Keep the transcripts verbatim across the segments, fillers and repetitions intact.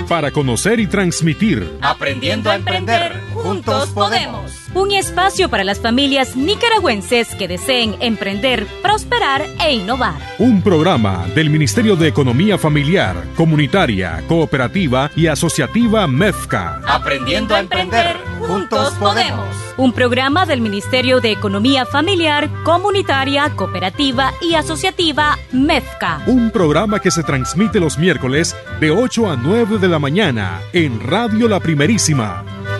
para conocer y transmitir. Aprendiendo a emprender, juntos podemos. Un espacio para las familias nicaragüenses que deseen emprender, prosperar e innovar. Un programa del Ministerio de Economía Familiar, Comunitaria, Cooperativa y Asociativa MEFCA. Aprendiendo a emprender, juntos podemos. Un programa del Ministerio de Economía Familiar, Comunitaria, Cooperativa y Asociativa MEFCA. Un programa que se transmite los miércoles de ocho a nueve de la mañana en Radio La Primerísima.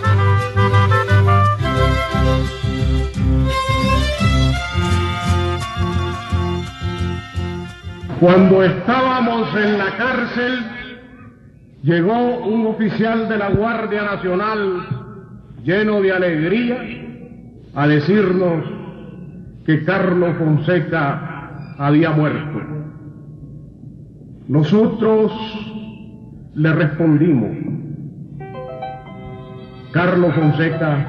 Cuando estábamos en la cárcel, llegó un oficial de la Guardia Nacional lleno de alegría a decirnos que Carlos Fonseca había muerto. Nosotros le respondimos: Carlos Fonseca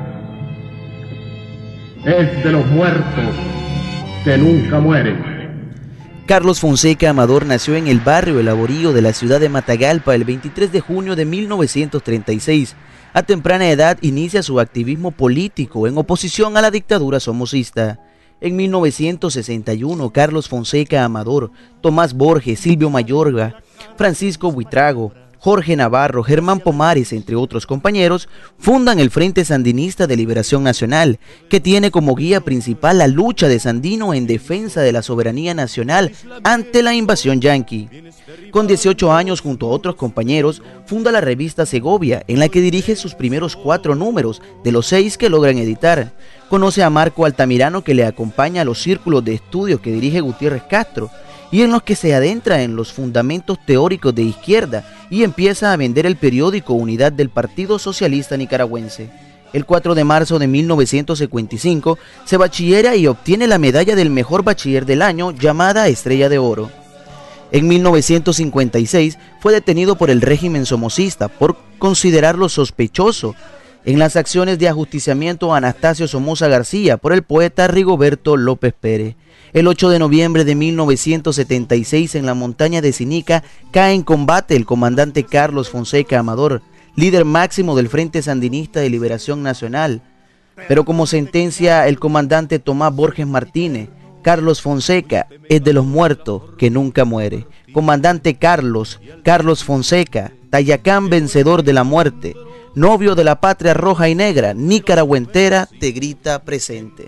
es de los muertos que nunca mueren. Carlos Fonseca Amador nació en el barrio El Laborío de la ciudad de Matagalpa el veintitrés de junio de mil novecientos treinta y seis. A temprana edad inicia su activismo político en oposición a la dictadura somocista. En mil novecientos sesenta y uno, Carlos Fonseca Amador, Tomás Borges, Silvio Mayorga, Francisco Buitrago, Jorge Navarro, Germán Pomares, entre otros compañeros, fundan el Frente Sandinista de Liberación Nacional, que tiene como guía principal la lucha de Sandino en defensa de la soberanía nacional ante la invasión yanqui. Con dieciocho años, junto a otros compañeros, funda la revista Segovia, en la que dirige sus primeros cuatro números, de los seis que logran editar. Conoce a Marco Altamirano, que le acompaña a los círculos de estudio que dirige Gutiérrez Castro, y en los que se adentra en los fundamentos teóricos de izquierda y empieza a vender el periódico Unidad del Partido Socialista Nicaragüense. El cuatro de marzo de mil novecientos cincuenta y cinco se bachillera y obtiene la medalla del mejor bachiller del año, llamada Estrella de Oro. En mil novecientos cincuenta y seis fue detenido por el régimen somocista por considerarlo sospechoso en las acciones de ajusticiamiento a Anastasio Somoza García por el poeta Rigoberto López Pérez. El ocho de noviembre de mil novecientos setenta y seis, en la montaña de Sinica, cae en combate el comandante Carlos Fonseca Amador, líder máximo del Frente Sandinista de Liberación Nacional. Pero como sentencia el comandante Tomás Borges Martínez, Carlos Fonseca es de los muertos que nunca muere. Comandante Carlos, Carlos Fonseca, Tayacán vencedor de la muerte, novio de la patria roja y negra, nicaragüentera, te grita presente.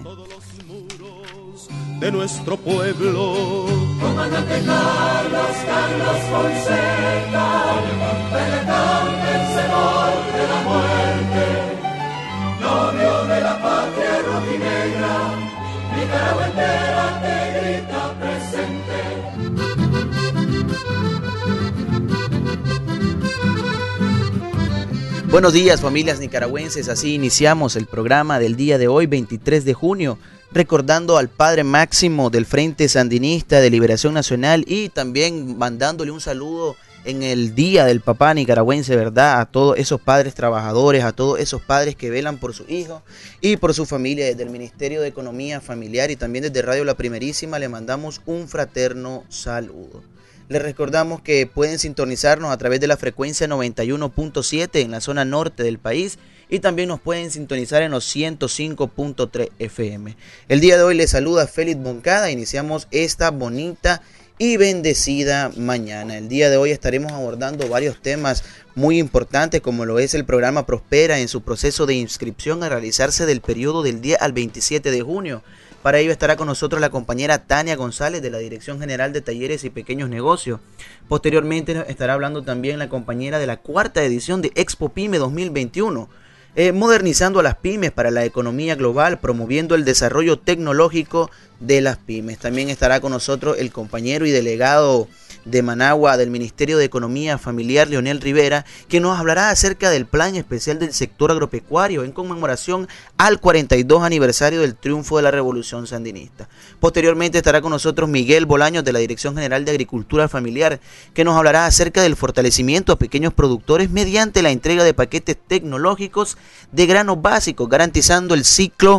De nuestro pueblo, comandante Carlos, Carlos Fonseca, Tayacán vencedor de la muerte, novio de la patria roja y negra, Nicaragua entera te grita presente. Buenos días, familias nicaragüenses, así iniciamos el programa del día de hoy, veintitrés de junio, recordando al padre máximo del Frente Sandinista de Liberación Nacional y también mandándole un saludo en el Día del Papá Nicaragüense, ¿verdad? A todos esos padres trabajadores, a todos esos padres que velan por sus hijos y por su familia. Desde el Ministerio de Economía Familiar y también desde Radio La Primerísima le mandamos un fraterno saludo. Les recordamos que pueden sintonizarnos a través de la frecuencia noventa y uno punto siete en la zona norte del país y también nos pueden sintonizar en los ciento cinco punto tres F M. El día de hoy les saluda Félix Moncada. Iniciamos esta bonita y bendecida mañana. El día de hoy estaremos abordando varios temas muy importantes, como lo es el programa Prospera en su proceso de inscripción a realizarse del periodo del diez al veintisiete de junio. Para ello estará con nosotros la compañera Tania González de la Dirección General de Talleres y Pequeños Negocios. Posteriormente estará hablando también la compañera de la cuarta edición de Expo Pyme dos mil veintiuno, eh, modernizando a las pymes para la economía global, promoviendo el desarrollo tecnológico de las pymes. También estará con nosotros el compañero y delegado de Managua del Ministerio de Economía Familiar, Leonel Rivera, que nos hablará acerca del plan especial del sector agropecuario en conmemoración al cuarenta y dos aniversario del triunfo de la Revolución Sandinista. Posteriormente estará con nosotros Miguel Bolaños de la Dirección General de Agricultura Familiar, que nos hablará acerca del fortalecimiento a pequeños productores mediante la entrega de paquetes tecnológicos de granos básicos, garantizando el ciclo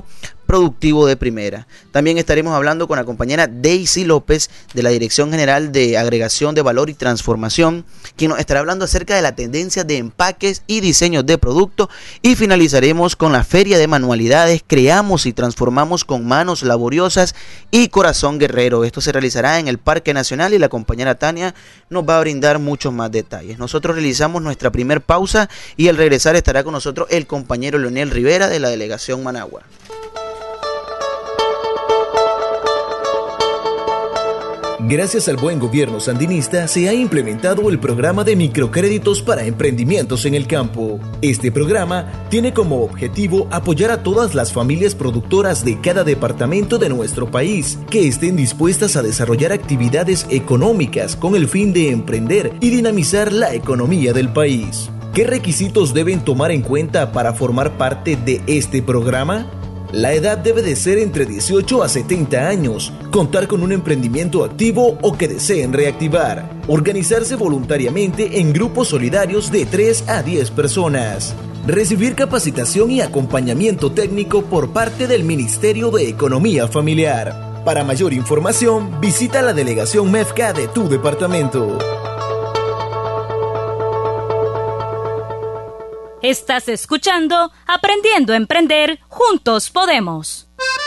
productivo de primera. También estaremos hablando con la compañera Daisy López de la Dirección General de Agregación de Valor y Transformación, quien nos estará hablando acerca de la tendencia de empaques y diseños de producto, y finalizaremos con la Feria de Manualidades Creamos y Transformamos con Manos Laboriosas y Corazón Guerrero. Esto se realizará en el Parque Nacional y la compañera Tania nos va a brindar muchos más detalles. Nosotros realizamos nuestra primer pausa y al regresar estará con nosotros el compañero Leonel Rivera de la delegación Managua. Gracias al buen gobierno sandinista se ha implementado el programa de microcréditos para emprendimientos en el campo. Este programa tiene como objetivo apoyar a todas las familias productoras de cada departamento de nuestro país que estén dispuestas a desarrollar actividades económicas con el fin de emprender y dinamizar la economía del país. ¿Qué requisitos deben tomar en cuenta para formar parte de este programa? La edad debe de ser entre dieciocho a setenta años, contar con un emprendimiento activo o que deseen reactivar, organizarse voluntariamente en grupos solidarios de tres a diez personas, recibir capacitación y acompañamiento técnico por parte del Ministerio de Economía Familiar. Para mayor información, visita la delegación MEFCA de tu departamento. Estás escuchando Aprendiendo a Emprender, Juntos Podemos.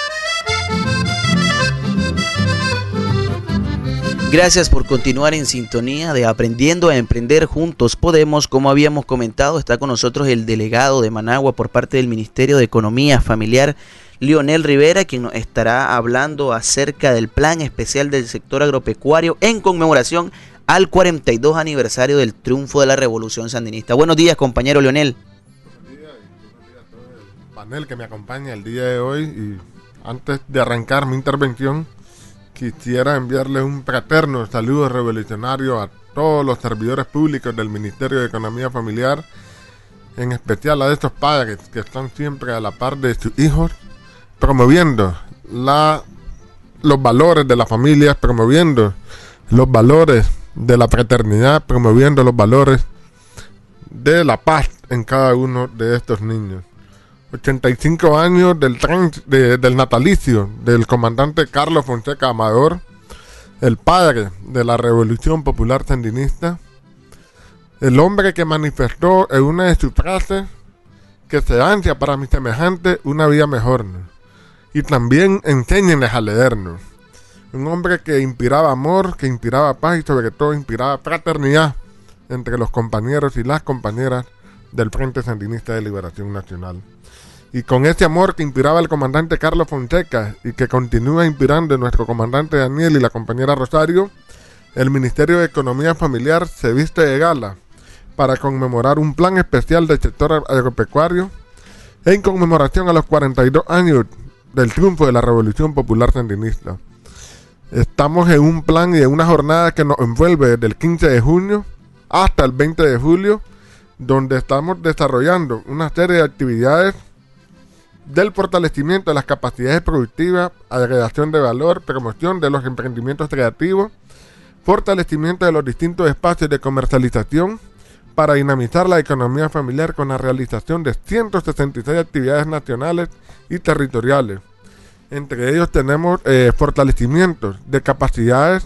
Gracias por continuar en sintonía de Aprendiendo a Emprender, Juntos Podemos. Como habíamos comentado, está con nosotros el delegado de Managua por parte del Ministerio de Economía Familiar, Leonel Rivera, quien nos estará hablando acerca del plan especial del sector agropecuario en conmemoración al cuarenta y dos aniversario del triunfo de la Revolución Sandinista. Buenos días, compañero Leonel. Buenos días y buenos días a todo el panel que me acompaña el día de hoy. Y antes de arrancar mi intervención, quisiera enviarles un fraterno saludo revolucionario a todos los servidores públicos del Ministerio de Economía Familiar, en especial a estos padres que están siempre a la par de sus hijos, promoviendo la, los valores de la familia, promoviendo los valores de la fraternidad, promoviendo los valores de la paz en cada uno de estos niños. ochenta y cinco años del, trans, de, del natalicio del comandante Carlos Fonseca Amador, el padre de la Revolución Popular Sandinista, el hombre que manifestó en una de sus frases que se ansia para mis semejantes una vida mejor, ¿no? Y también enséñenles a leernos. Un hombre que inspiraba amor, que inspiraba paz y sobre todo inspiraba fraternidad entre los compañeros y las compañeras del Frente Sandinista de Liberación Nacional. Y con ese amor que inspiraba el comandante Carlos Fonseca y que continúa inspirando nuestro comandante Daniel y la compañera Rosario, el Ministerio de Economía Familiar se viste de gala para conmemorar un plan especial del sector agropecuario en conmemoración a los cuarenta y dos años del triunfo de la Revolución Popular Sandinista. Estamos en un plan y en una jornada que nos envuelve desde el quince de junio hasta el veinte de julio, donde estamos desarrollando una serie de actividades del fortalecimiento de las capacidades productivas, agregación de valor, promoción de los emprendimientos creativos, fortalecimiento de los distintos espacios de comercialización para dinamizar la economía familiar con la realización de ciento sesenta y seis actividades nacionales y territoriales. Entre ellos tenemos eh, fortalecimientos de capacidades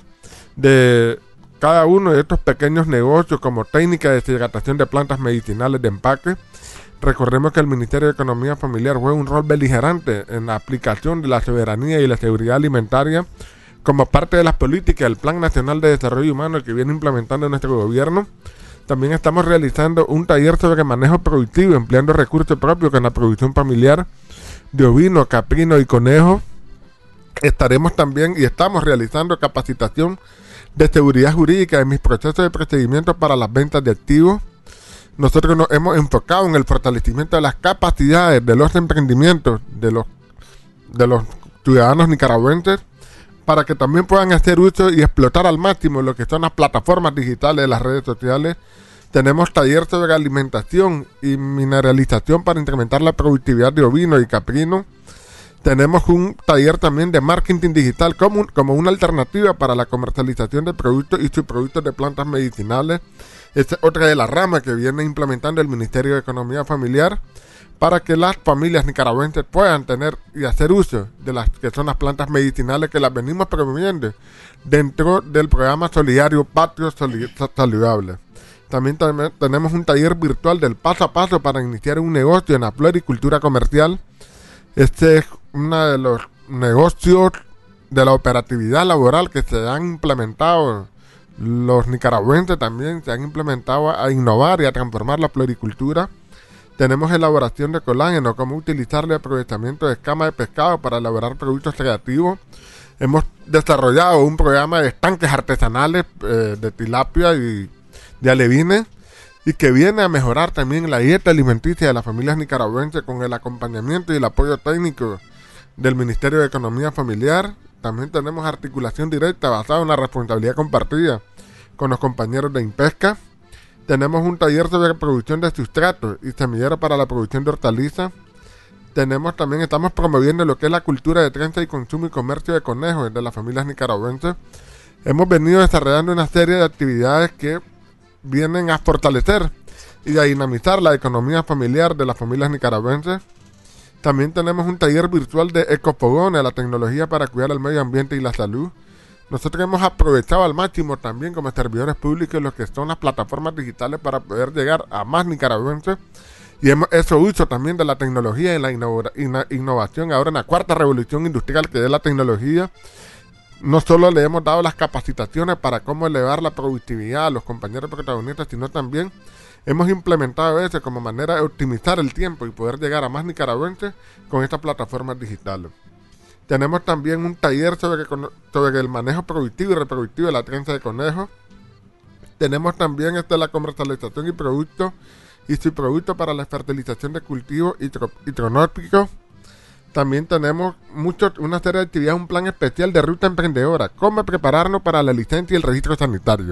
de cada uno de estos pequeños negocios, como técnica de deshidratación de plantas medicinales de empaque. Recordemos que el Ministerio de Economía Familiar juega un rol beligerante en la aplicación de la soberanía y la seguridad alimentaria como parte de las políticas del Plan Nacional de Desarrollo Humano que viene implementando nuestro gobierno. También estamos realizando un taller sobre manejo productivo, empleando recursos propios en la producción familiar de ovino, caprino y conejo. Estaremos también y estamos realizando capacitación de seguridad jurídica en mis procesos de procedimientos para las ventas de activos. Nosotros nos hemos enfocado en el fortalecimiento de las capacidades de los emprendimientos de los, de los ciudadanos nicaragüenses para que también puedan hacer uso y explotar al máximo lo que son las plataformas digitales de las redes sociales. Tenemos taller sobre alimentación y mineralización para incrementar la productividad de ovino y caprino. Tenemos un taller también de marketing digital como, como una alternativa para la comercialización de productos y subproductos de plantas medicinales. Esta es otra de las ramas que viene implementando el Ministerio de Economía Familiar para que las familias nicaragüenses puedan tener y hacer uso de las que son las plantas medicinales que las venimos promoviendo dentro del programa solidario Patio Saludable. También ten- tenemos un taller virtual del paso a paso para iniciar un negocio en la floricultura comercial. Este es uno de los negocios de la operatividad laboral que se han implementado. Los nicaragüenses también se han implementado a innovar y a transformar la floricultura. Tenemos elaboración de colágeno, cómo utilizar el aprovechamiento de escama de pescado para elaborar productos creativos. Hemos desarrollado un programa de estanques artesanales eh, de tilapia y de alevines, y que viene a mejorar también la dieta alimenticia de las familias nicaragüenses con el acompañamiento y el apoyo técnico del Ministerio de Economía Familiar. También tenemos articulación directa basada en la responsabilidad compartida con los compañeros de INPESCA. Tenemos un taller sobre producción de sustratos y semilleros para la producción de hortalizas. Tenemos también, estamos promoviendo lo que es la cultura de crianza y consumo y comercio de conejos de las familias nicaragüenses. Hemos venido desarrollando una serie de actividades que vienen a fortalecer y a dinamizar la economía familiar de las familias nicaragüenses. También tenemos un taller virtual de ecofogones, la tecnología para cuidar el medio ambiente y la salud. Nosotros hemos aprovechado al máximo también como servidores públicos lo que son las plataformas digitales para poder llegar a más nicaragüenses, y hemos hecho uso también de la tecnología y la innova- inno- innovación ahora en la cuarta revolución industrial que es la tecnología. No solo le hemos dado las capacitaciones para cómo elevar la productividad a los compañeros protagonistas, sino también hemos implementado eso como manera de optimizar el tiempo y poder llegar a más nicaragüenses con estas plataformas digitales. Tenemos también un taller sobre, sobre el manejo productivo y reproductivo de la crianza de conejos. Tenemos también este, la comercialización y productos y subproductos para la fertilización de cultivos hidro, hidronóticos. También tenemos mucho, una serie de actividades, un plan especial de ruta emprendedora, cómo prepararnos para la licencia y el registro sanitario.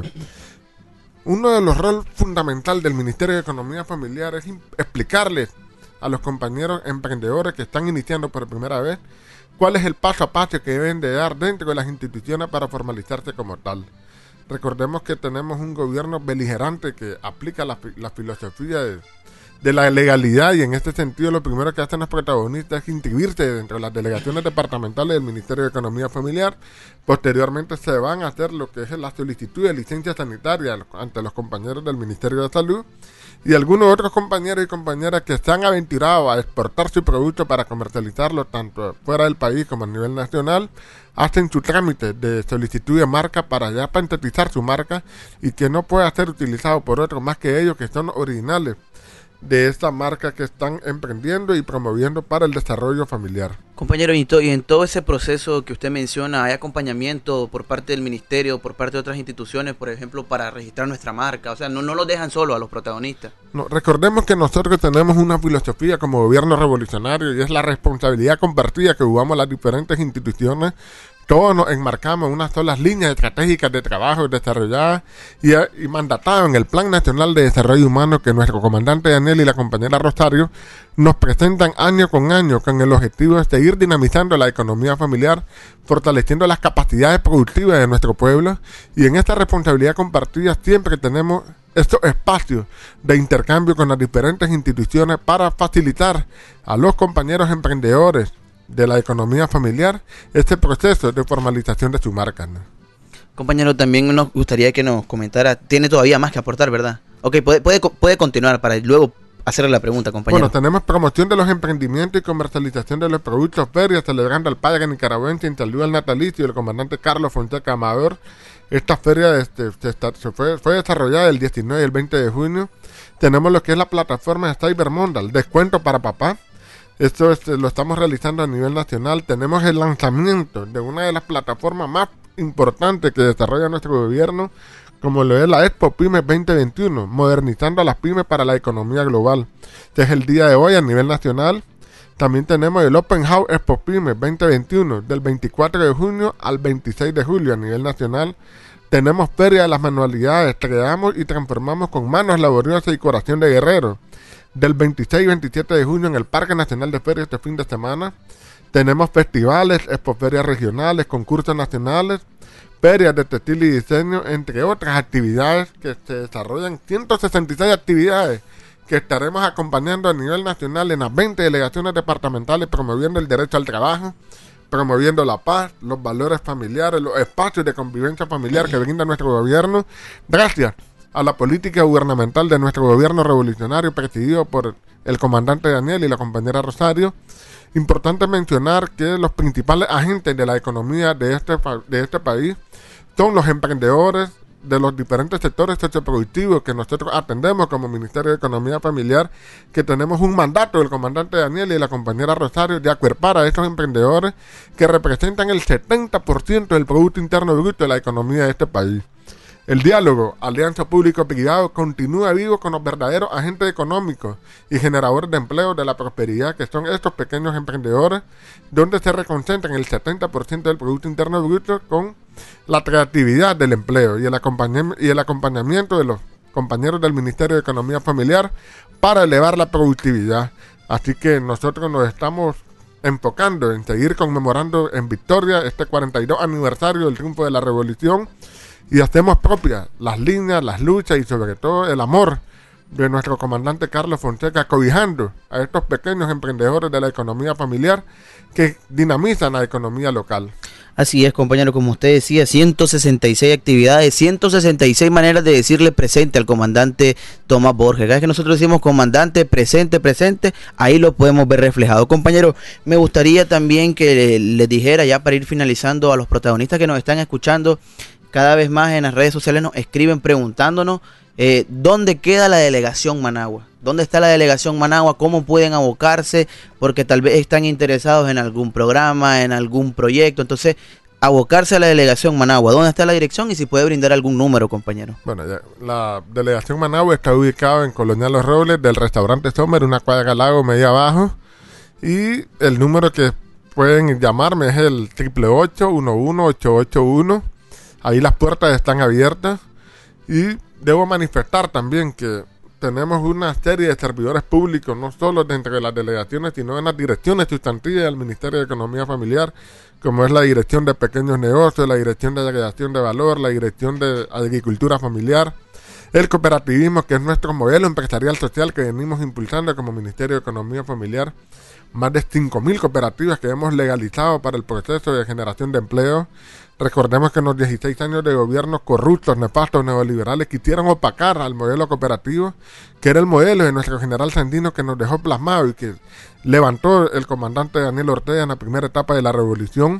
Uno de los roles fundamentales del Ministerio de Economía Familiar es explicarles a los compañeros emprendedores que están iniciando por primera vez cuál es el paso a paso que deben de dar dentro de las instituciones para formalizarse como tal. Recordemos que tenemos un gobierno beligerante que aplica la, la filosofía de, de la legalidad, y en este sentido lo primero que hacen los protagonistas es inscribirse dentro de las delegaciones departamentales del Ministerio de Economía Familiar. Posteriormente se van a hacer lo que es la solicitud de licencia sanitaria ante los compañeros del Ministerio de Salud, y algunos otros compañeros y compañeras que se han aventurado a exportar su producto para comercializarlo tanto fuera del país como a nivel nacional, hacen su trámite de solicitud de marca para ya patentar su marca y que no pueda ser utilizado por otros más que ellos que son originales de esta marca que están emprendiendo y promoviendo para el desarrollo familiar. Compañero, y, to- y en todo ese proceso que usted menciona, ¿hay acompañamiento por parte del ministerio, por parte de otras instituciones, por ejemplo, para registrar nuestra marca? O sea, no, no los dejan solo a los protagonistas. No, recordemos que nosotros tenemos una filosofía como gobierno revolucionario y es la responsabilidad compartida que jugamos las diferentes instituciones. Todos nos enmarcamos en unas solas líneas estratégicas de trabajo desarrolladas y, y mandatadas en el Plan Nacional de Desarrollo Humano que nuestro comandante Daniel y la compañera Rosario nos presentan año con año con el objetivo de seguir dinamizando la economía familiar, fortaleciendo las capacidades productivas de nuestro pueblo, y en esta responsabilidad compartida siempre tenemos estos espacios de intercambio con las diferentes instituciones para facilitar a los compañeros emprendedores de la economía familiar este proceso de formalización de su marca, ¿no? Compañero, también nos gustaría que nos comentara, tiene todavía más que aportar, ¿verdad? Ok, puede, puede, puede continuar para luego hacerle la pregunta, compañero. Bueno, tenemos promoción de los emprendimientos y comercialización de los productos, ferias, celebrando al padre nicaragüense en salud al natalicio del comandante Carlos Fonseca Amador. Esta feria este, se, está, se fue, fue desarrollada el diecinueve y el veinte de junio. Tenemos lo que es la plataforma de Cyber Mondial, descuento para papá. Esto este, lo estamos realizando a nivel nacional. Tenemos el lanzamiento de una de las plataformas más importantes que desarrolla nuestro gobierno, como lo es la Expo Pymes veinte veintiuno, modernizando a las pymes para la economía global. Este es el día de hoy a nivel nacional. También tenemos el Open House Expo Pymes veinte veintiuno, del veinticuatro de junio al veintiséis de julio a nivel nacional. Tenemos Feria de las Manualidades, creamos y transformamos con manos laboriosas y corazón de guerrero, del veintiséis y veintisiete de junio en el Parque Nacional de Ferias este fin de semana. Tenemos festivales, expoferias regionales, concursos nacionales, ferias de textil y diseño, entre otras actividades que se desarrollan, ciento sesenta y seis actividades que estaremos acompañando a nivel nacional en las veinte delegaciones departamentales, promoviendo el derecho al trabajo, promoviendo la paz, los valores familiares, los espacios de convivencia familiar que brinda nuestro gobierno, gracias a la política gubernamental de nuestro gobierno revolucionario presidido por el comandante Daniel y la compañera Rosario. Importante mencionar que los principales agentes de la economía de este, de este país son los emprendedores de los diferentes sectores socioproductivos que nosotros atendemos como Ministerio de Economía Familiar, que tenemos un mandato del comandante Daniel y la compañera Rosario de acuerpar a estos emprendedores que representan el setenta por ciento del Producto Interno Bruto de la economía de este país. El diálogo, alianza público-privado, continúa vivo con los verdaderos agentes económicos y generadores de empleo de la prosperidad, que son estos pequeños emprendedores, donde se reconcentran el setenta por ciento del Producto Interno Bruto con la creatividad del empleo y el, acompañam- y el acompañamiento de los compañeros del Ministerio de Economía Familiar para elevar la productividad. Así que nosotros nos estamos enfocando en seguir conmemorando en victoria este cuarenta y dos aniversario del triunfo de la revolución, y hacemos propias las líneas, las luchas y sobre todo el amor de nuestro comandante Carlos Fonseca, cobijando a estos pequeños emprendedores de la economía familiar que dinamizan la economía local. Así es, compañero, como usted decía, ciento sesenta y seis actividades, ciento sesenta y seis maneras de decirle presente al comandante Tomás Borges. Cada vez que nosotros decimos comandante, presente, presente, ahí lo podemos ver reflejado. Compañero, me gustaría también que les dijera, ya para ir finalizando, a los protagonistas que nos están escuchando, cada vez más en las redes sociales nos escriben preguntándonos eh, ¿dónde queda la delegación Managua? ¿Dónde está la delegación Managua? ¿Cómo pueden abocarse? Porque tal vez están interesados en algún programa, en algún proyecto. Entonces, abocarse a la delegación Managua. ¿Dónde está la dirección? Y si puede brindar algún número, compañero. Bueno, ya, la delegación Managua está ubicada en Colonial Los Robles, del restaurante Sommer, una cuadra al lago, medio abajo. Y el número que pueden llamarme es el triple ocho, uno uno, ocho ocho uno. Ahí las puertas están abiertas. Y debo manifestar también que tenemos una serie de servidores públicos, no solo dentro de las delegaciones, sino en las direcciones sustantivas del Ministerio de Economía Familiar, como es la Dirección de Pequeños Negocios, la Dirección de Agregación de Valor, la Dirección de Agricultura Familiar, el cooperativismo, que es nuestro modelo empresarial social que venimos impulsando como Ministerio de Economía Familiar, más de cinco mil cooperativas que hemos legalizado para el proceso de generación de empleo. Recordemos que en los dieciséis años de gobiernos corruptos, nefastos, neoliberales quisieron opacar al modelo cooperativo, que era el modelo de nuestro general Sandino, que nos dejó plasmado y que levantó el comandante Daniel Ortega en la primera etapa de la revolución.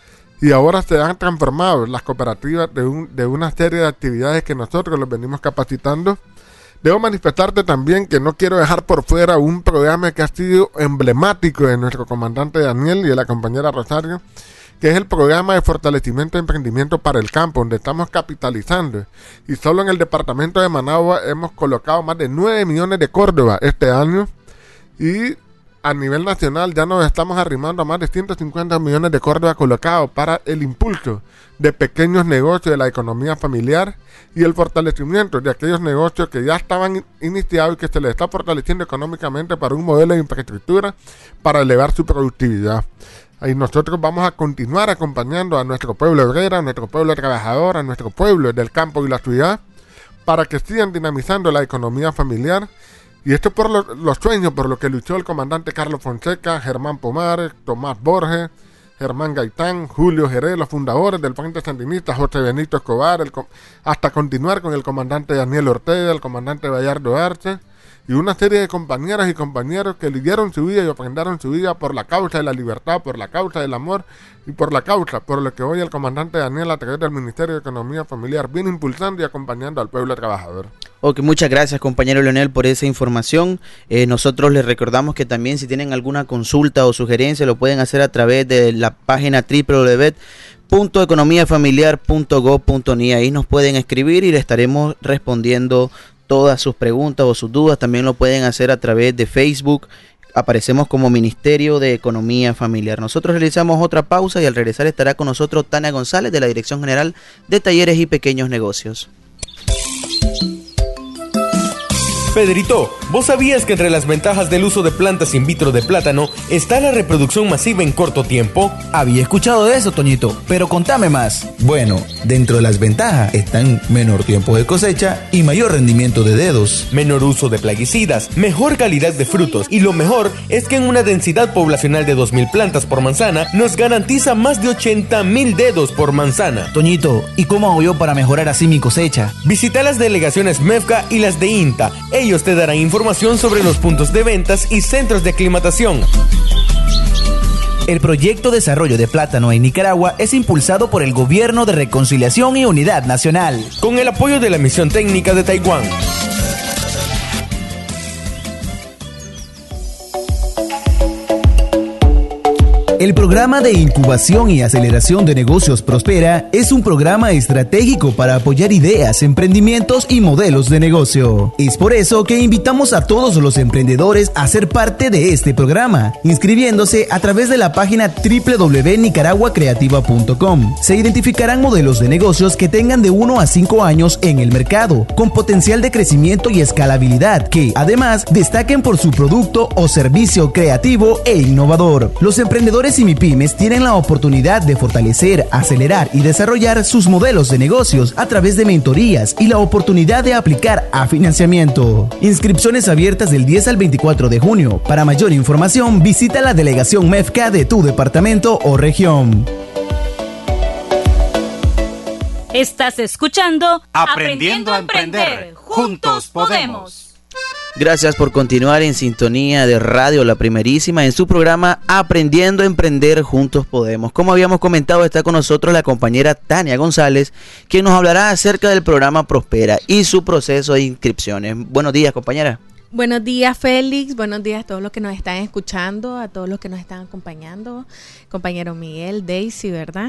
Y ahora se han transformado las cooperativas de, un, de una serie de actividades que nosotros los venimos capacitando. Debo manifestarte también que no quiero dejar por fuera un programa que ha sido emblemático de nuestro comandante Daniel y de la compañera Rosario, que es el programa de fortalecimiento de emprendimiento para el campo, donde estamos capitalizando. Y solo en el departamento de Managua hemos colocado más de nueve millones de Córdoba este año. Y a nivel nacional ya nos estamos arrimando a más de ciento cincuenta millones de Córdoba colocados para el impulso de pequeños negocios de la economía familiar y el fortalecimiento de aquellos negocios que ya estaban iniciados y que se les está fortaleciendo económicamente para un modelo de infraestructura para elevar su productividad. Y nosotros vamos a continuar acompañando a nuestro pueblo obrero, a nuestro pueblo trabajador, a nuestro pueblo del campo y la ciudad, para que sigan dinamizando la economía familiar. Y esto por lo, los sueños por los que luchó el comandante Carlos Fonseca, Germán Pomares, Tomás Borges, Germán Gaitán, Julio Jerez, los fundadores del Frente Sandinista, José Benito Escobar, el, hasta continuar con el comandante Daniel Ortega, el comandante Bayardo Arce, y una serie de compañeras y compañeros que lidiaron su vida y ofrendaron su vida por la causa de la libertad, por la causa del amor y por la causa por lo que hoy el comandante Daniel, a través del Ministerio de Economía Familiar, viene impulsando y acompañando al pueblo trabajador. Ok, muchas gracias, compañero Leonel, por esa información. Eh, nosotros les recordamos que también, si tienen alguna consulta o sugerencia, lo pueden hacer a través de la página doble u doble u doble u punto economía familiar punto gob punto ni. Ahí nos pueden escribir y le estaremos respondiendo todas sus preguntas o sus dudas. También lo pueden hacer a través de Facebook. Aparecemos como Ministerio de Economía Familiar. Nosotros realizamos otra pausa y al regresar estará con nosotros Tania González, de la Dirección General de Talleres y Pequeños Negocios. Pedrito, ¿vos sabías que entre las ventajas del uso de plantas in vitro de plátano está la reproducción masiva en corto tiempo? Había escuchado de eso, Toñito, pero contame más. Bueno, dentro de las ventajas están menor tiempo de cosecha y mayor rendimiento de dedos, menor uso de plaguicidas, mejor calidad de frutos y lo mejor es que en una densidad poblacional de dos mil plantas por manzana nos garantiza más de ochenta mil dedos por manzana. Toñito, ¿y cómo hago yo para mejorar así mi cosecha? Visita las delegaciones MEFCA y las de INTA. Ellos te darán información sobre los puntos de ventas y centros de aclimatación. El proyecto Desarrollo de Plátano en Nicaragua es impulsado por el Gobierno de Reconciliación y Unidad Nacional, con el apoyo de la Misión Técnica de Taiwán. El programa de incubación y aceleración de negocios Prospera es un programa estratégico para apoyar ideas, emprendimientos y modelos de negocio. Es por eso que invitamos a todos los emprendedores a ser parte de este programa, inscribiéndose a través de la página doble u doble u doble u punto nicaragua creativa punto com. Se identificarán modelos de negocios que tengan de uno a cinco años en el mercado, con potencial de crecimiento y escalabilidad, que además destaquen por su producto o servicio creativo e innovador. Los emprendedores y MIPYMES tienen la oportunidad de fortalecer, acelerar y desarrollar sus modelos de negocios a través de mentorías y la oportunidad de aplicar a financiamiento. Inscripciones abiertas del diez al veinticuatro de junio. Para mayor información, visita la delegación MEFCA de tu departamento o región. Estás escuchando Aprendiendo a Emprender. Juntos podemos. Gracias por continuar en sintonía de Radio La Primerísima en su programa Aprendiendo a Emprender, Juntos Podemos. Como habíamos comentado, está con nosotros la compañera Tania González, quien nos hablará acerca del programa Prospera y su proceso de inscripciones. Buenos días, compañera. Buenos días, Félix. Buenos días a todos los que nos están escuchando, a todos los que nos están acompañando. Compañero Miguel, Daisy, ¿verdad?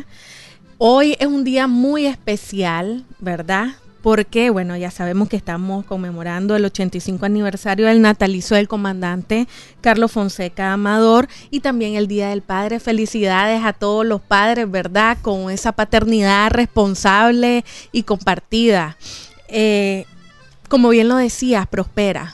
Hoy es un día muy especial, ¿verdad? Porque, bueno, ya sabemos que estamos conmemorando el ochenta y cinco aniversario del natalicio del comandante Carlos Fonseca Amador y también el Día del Padre. Felicidades a todos los padres, ¿verdad? Con esa paternidad responsable y compartida. Eh, como bien lo decías, Prospera.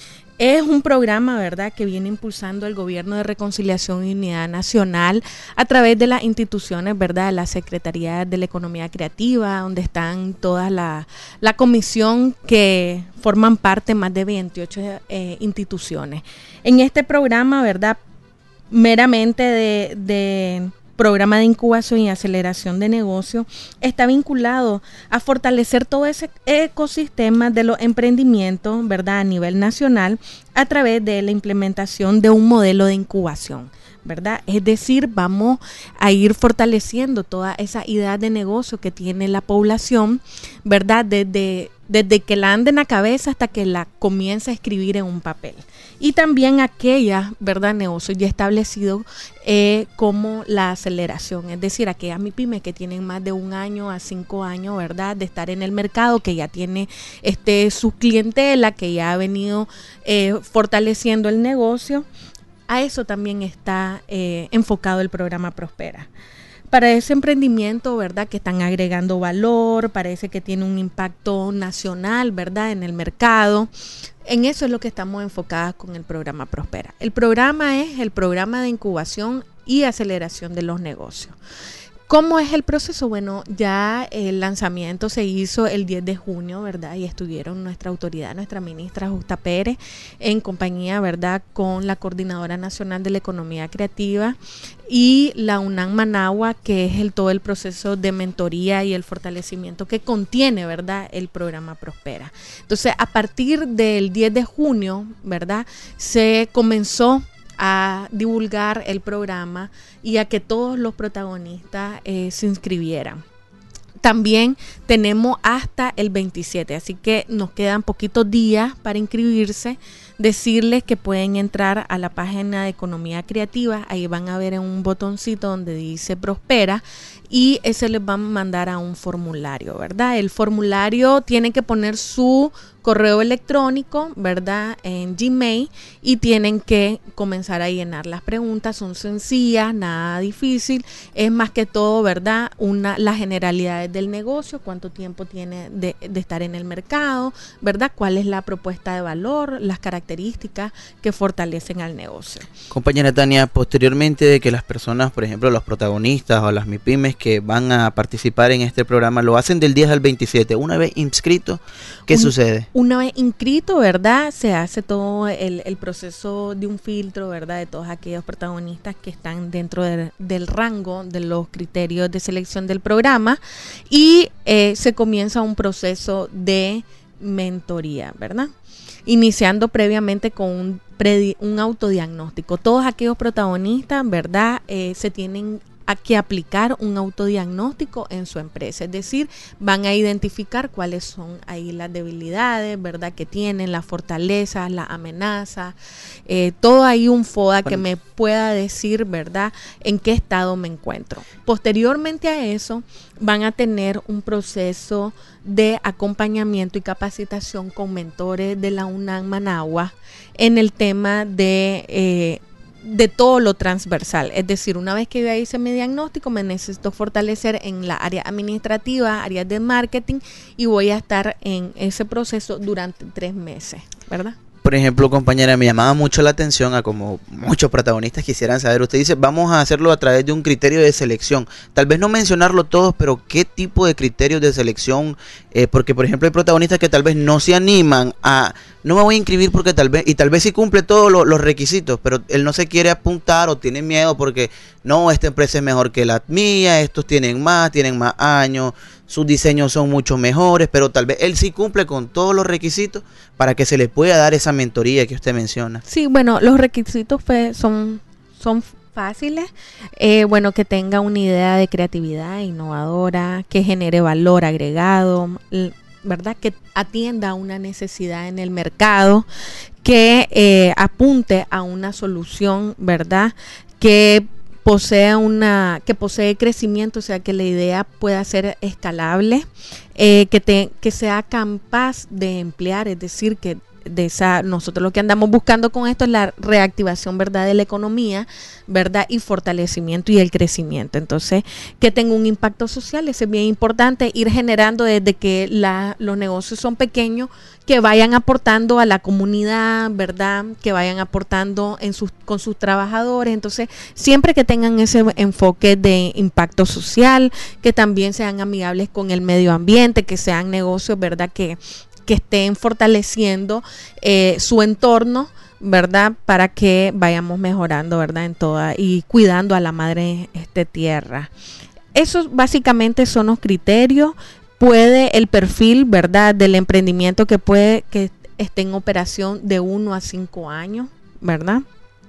Es un programa, ¿verdad?, que viene impulsando el Gobierno de Reconciliación y Unidad Nacional a través de las instituciones, ¿verdad?, de la Secretaría de la Economía Creativa, donde están todas la, la comisión que forman parte más de veintiocho eh, instituciones. En este programa, ¿verdad?, meramente de... de programa de incubación y aceleración de negocio, está vinculado a fortalecer todo ese ecosistema de los emprendimientos, ¿verdad?, a nivel nacional, a través de la implementación de un modelo de incubación, ¿verdad? Es decir, vamos a ir fortaleciendo toda esa idea de negocio que tiene la población, ¿verdad?, desde, desde que la anda en la cabeza hasta que la comienza a escribir en un papel. Y también aquellas, ¿verdad?, negocios ya establecidos eh, como la aceleración, es decir, aquellas MIPYMES que tienen más de un año a cinco años, ¿verdad?, de estar en el mercado, que ya tiene este su clientela, que ya ha venido eh, fortaleciendo el negocio. A eso también está eh, enfocado el programa Prospera. Para ese emprendimiento, ¿verdad?, que están agregando valor, parece que tiene un impacto nacional, ¿verdad?, en el mercado. En eso es lo que estamos enfocadas con el programa Prospera. El programa es el programa de incubación y aceleración de los negocios. ¿Cómo es el proceso? Bueno, ya el lanzamiento se hizo el diez de junio, ¿verdad? Y estuvieron nuestra autoridad, nuestra ministra Justa Pérez, en compañía, ¿verdad?, con la Coordinadora Nacional de la Economía Creativa y la UNAM Managua, que es el, todo el proceso de mentoría y el fortalecimiento que contiene, ¿verdad?, el programa Prospera. Entonces, a partir del diez de junio, ¿verdad?, se comenzó a divulgar el programa y a que todos los protagonistas eh, se inscribieran. También tenemos hasta el veintisiete, así que nos quedan poquitos días para inscribirse. Decirles que pueden entrar a la página de Economía Creativa, ahí van a ver en un botoncito donde dice Prospera y ese les va a mandar a un formulario, ¿verdad? El formulario tiene que poner su correo electrónico, ¿verdad?, en Gmail, y tienen que comenzar a llenar las preguntas. Son sencillas, nada difícil, es más que todo, ¿verdad?, una, las generalidades es del negocio, cuánto tiempo tiene de, de estar en el mercado, ¿verdad? Cuál es la propuesta de valor, las características que fortalecen al negocio. Compañera Tania, posteriormente de que las personas, por ejemplo, los protagonistas o las MIPYMES que van a participar en este programa, lo hacen del diez al veintisiete, una vez inscrito, ¿qué Un, sucede? Una vez inscrito, ¿verdad? Se hace todo el, el proceso de un filtro, ¿verdad? De todos aquellos protagonistas que están dentro de, del rango de los criterios de selección del programa y eh, se comienza un proceso de mentoría, ¿verdad? Iniciando previamente con un, predi- un autodiagnóstico. Todos aquellos protagonistas, ¿verdad? Eh, se tienen a que aplicar un autodiagnóstico en su empresa, es decir, van a identificar cuáles son ahí las debilidades, ¿verdad? Que tienen, las fortalezas, las amenazas, eh, todo ahí un FODA bueno. que me pueda decir, ¿verdad? En qué estado me encuentro. Posteriormente a eso, van a tener un proceso de acompañamiento y capacitación con mentores de la UNAM Managua en el tema de eh, de todo lo transversal, es decir, una vez que yo hice mi diagnóstico me necesito fortalecer en la área administrativa, áreas de marketing y voy a estar en ese proceso durante tres meses, ¿verdad? Por ejemplo, compañera, me llamaba mucho la atención a como muchos protagonistas quisieran saber. Usted dice, vamos a hacerlo a través de un criterio de selección. Tal vez no mencionarlo todos, pero ¿qué tipo de criterios de selección? Eh, porque, por ejemplo, hay protagonistas que tal vez no se animan a, no me voy a inscribir porque tal vez, y tal vez sí cumple todos lo, los requisitos, pero él no se quiere apuntar o tiene miedo porque, no, esta empresa es mejor que la mía, estos tienen más, tienen más años, sus diseños son mucho mejores, pero tal vez él sí cumple con todos los requisitos para que se le pueda dar esa mentoría que usted menciona. Sí, bueno, los requisitos pues, son, son fáciles. Eh, bueno, que tenga una idea de creatividad innovadora, que genere valor agregado, ¿verdad? Que atienda a una necesidad en el mercado, que eh, apunte a una solución, ¿verdad? Que posee una que posee crecimiento, o sea que la idea pueda ser escalable, eh, que te, que sea capaz de emplear, es decir, que de esa nosotros lo que andamos buscando con esto es la reactivación, ¿verdad?, de la economía, ¿verdad?, y fortalecimiento y el crecimiento. Entonces, que tenga un impacto social, eso es bien importante, ir generando desde que la, los negocios son pequeños, que vayan aportando a la comunidad, ¿verdad?, que vayan aportando en sus, con sus trabajadores. Entonces, siempre que tengan ese enfoque de impacto social, que también sean amigables con el medio ambiente, que sean negocios, ¿verdad?, que que estén fortaleciendo eh, su entorno, ¿verdad? Para que vayamos mejorando, ¿verdad? En toda y cuidando a la madre este, tierra. Esos básicamente son los criterios. Puede el perfil, ¿verdad?, del emprendimiento que puede que esté en operación de uno a cinco años, ¿verdad?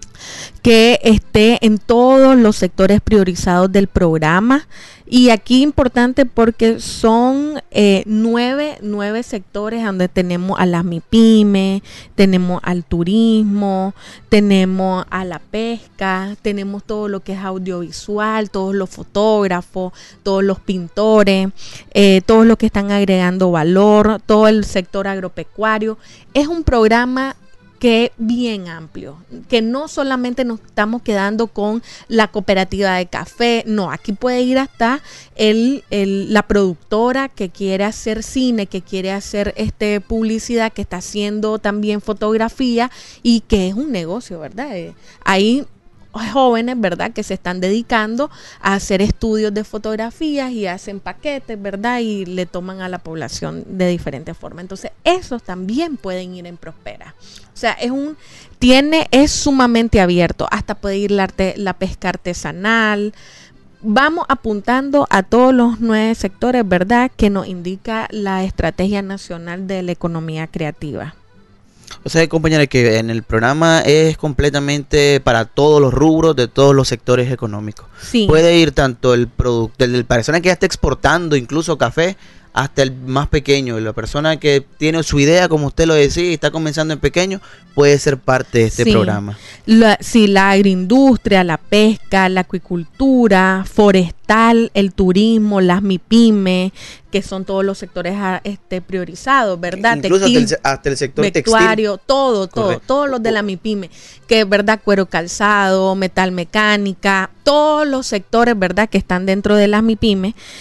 Que esté en todos los sectores priorizados del programa. Y aquí importante porque son eh, nueve, nueve sectores donde tenemos a las MIPYME, tenemos al turismo, tenemos a la pesca, tenemos todo lo que es audiovisual, todos los fotógrafos, todos los pintores, eh, todos los que están agregando valor, todo el sector agropecuario. Es un programa que es bien amplio, que no solamente nos estamos quedando con la cooperativa de café, no, aquí puede ir hasta el, el, la productora que quiere hacer cine, que quiere hacer este publicidad, que está haciendo también fotografía y que es un negocio, ¿verdad? Eh, ahí jóvenes, ¿verdad?, que se están dedicando a hacer estudios de fotografías y hacen paquetes, ¿verdad?, y le toman a la población de diferentes formas. Entonces, esos también pueden ir en Prospera. O sea, es un tiene es sumamente abierto, hasta puede ir la, arte, la pesca artesanal. Vamos apuntando a todos los nueve sectores, ¿verdad?, que nos indica la Estrategia Nacional de la Economía Creativa. O sea, compañera, que en el programa es completamente para todos los rubros de todos los sectores económicos. Sí. Puede ir tanto el producto, el, el persona que ya está exportando incluso café, hasta el más pequeño, la persona que tiene su idea, como usted lo decía, y está comenzando en pequeño, puede ser parte de este sí. programa. La, sí, la agroindustria, la pesca, la acuicultura, forestal, el turismo, las MIPYME, que son todos los sectores este, priorizados, ¿verdad? Incluso textil, hasta, el, hasta el sector vestuario, textil. todo, todo, Correcto. todos los de la MIPYME, que verdad, cuero calzado, metal mecánica, todos los sectores, ¿verdad?, que están dentro de las MIPYME,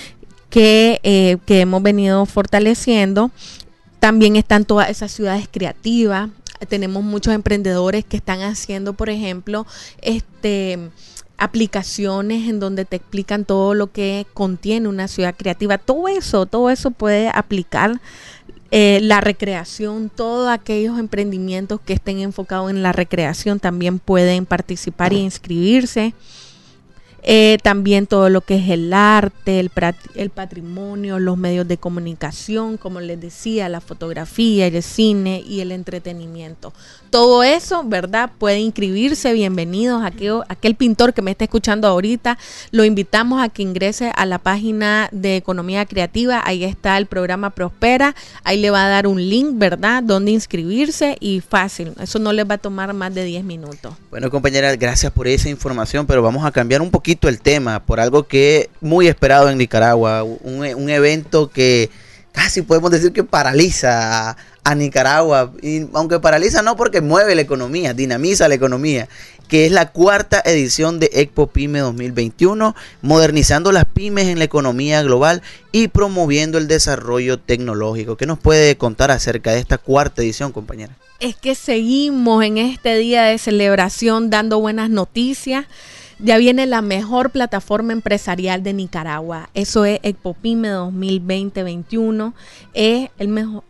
que, eh, que hemos venido fortaleciendo. También están todas esas ciudades creativas. Tenemos muchos emprendedores que están haciendo, por ejemplo, este aplicaciones en donde te explican todo lo que contiene una ciudad creativa. Todo eso, todo eso puede aplicar. Eh, la recreación, todos aquellos emprendimientos que estén enfocados en la recreación también pueden participar e inscribirse. Eh, también todo lo que es el arte, el, el patrimonio, los medios de comunicación, como les decía, la fotografía, el cine y el entretenimiento. Todo eso, ¿verdad? Puede inscribirse. Bienvenidos a aquel, aquel pintor que me está escuchando ahorita. Lo invitamos a que ingrese a la página de Economía Creativa. Ahí está el programa Prospera. Ahí le va a dar un link, ¿verdad? Donde inscribirse y fácil. Eso no les va a tomar más de diez minutos. Bueno, compañera, gracias por esa información, pero vamos a cambiar un poquito el tema por algo que es muy esperado en Nicaragua. Un, un evento que casi podemos decir que paraliza a, a Nicaragua, y aunque paraliza no porque mueve la economía, dinamiza la economía, que es la cuarta edición de Expo Pyme dos mil veintiuno, modernizando las pymes en la economía global y promoviendo el desarrollo tecnológico. ¿Qué nos puede contar acerca de esta cuarta edición, compañera? Es que seguimos en este día de celebración dando buenas noticias. Ya viene la mejor plataforma empresarial de Nicaragua. Eso es Expo Pyme dos mil veinte veintiuno. Es el mejor,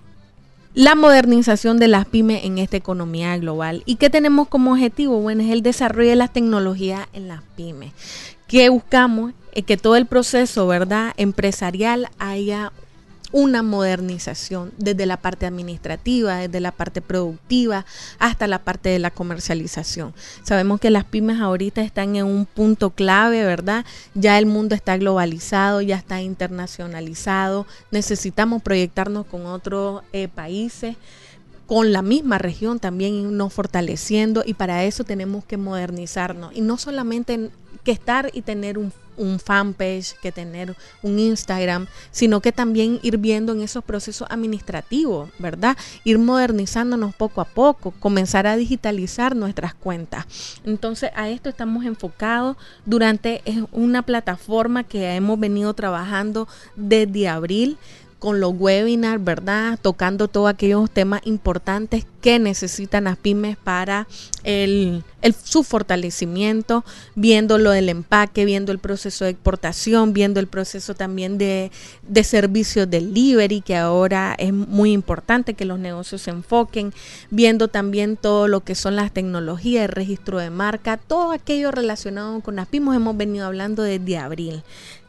la modernización de las pymes en esta economía global. ¿Y qué tenemos como objetivo? Bueno, es el desarrollo de las tecnologías en las pymes. ¿Qué buscamos? Es que todo el proceso, ¿verdad?, empresarial haya una modernización desde la parte administrativa, desde la parte productiva hasta la parte de la comercialización. Sabemos que las pymes ahorita están en un punto clave, ¿verdad? Ya el mundo está globalizado, ya está internacionalizado, necesitamos proyectarnos con otros eh, países, con la misma región también, irnos fortaleciendo, y para eso tenemos que modernizarnos y no solamente que estar y tener un un fanpage, que tener un Instagram, sino que también ir viendo en esos procesos administrativos, ¿verdad? Ir modernizándonos poco a poco, comenzar a digitalizar nuestras cuentas. Entonces, a esto estamos enfocados durante una plataforma que hemos venido trabajando desde abril, con los webinars, ¿verdad? Tocando todos aquellos temas importantes que necesitan las pymes para el, el, su fortalecimiento, viendo lo del empaque, viendo el proceso de exportación, viendo el proceso también de, de servicios delivery, que ahora es muy importante que los negocios se enfoquen, viendo también todo lo que son las tecnologías, el registro de marca, todo aquello relacionado con las pymes hemos venido hablando desde abril.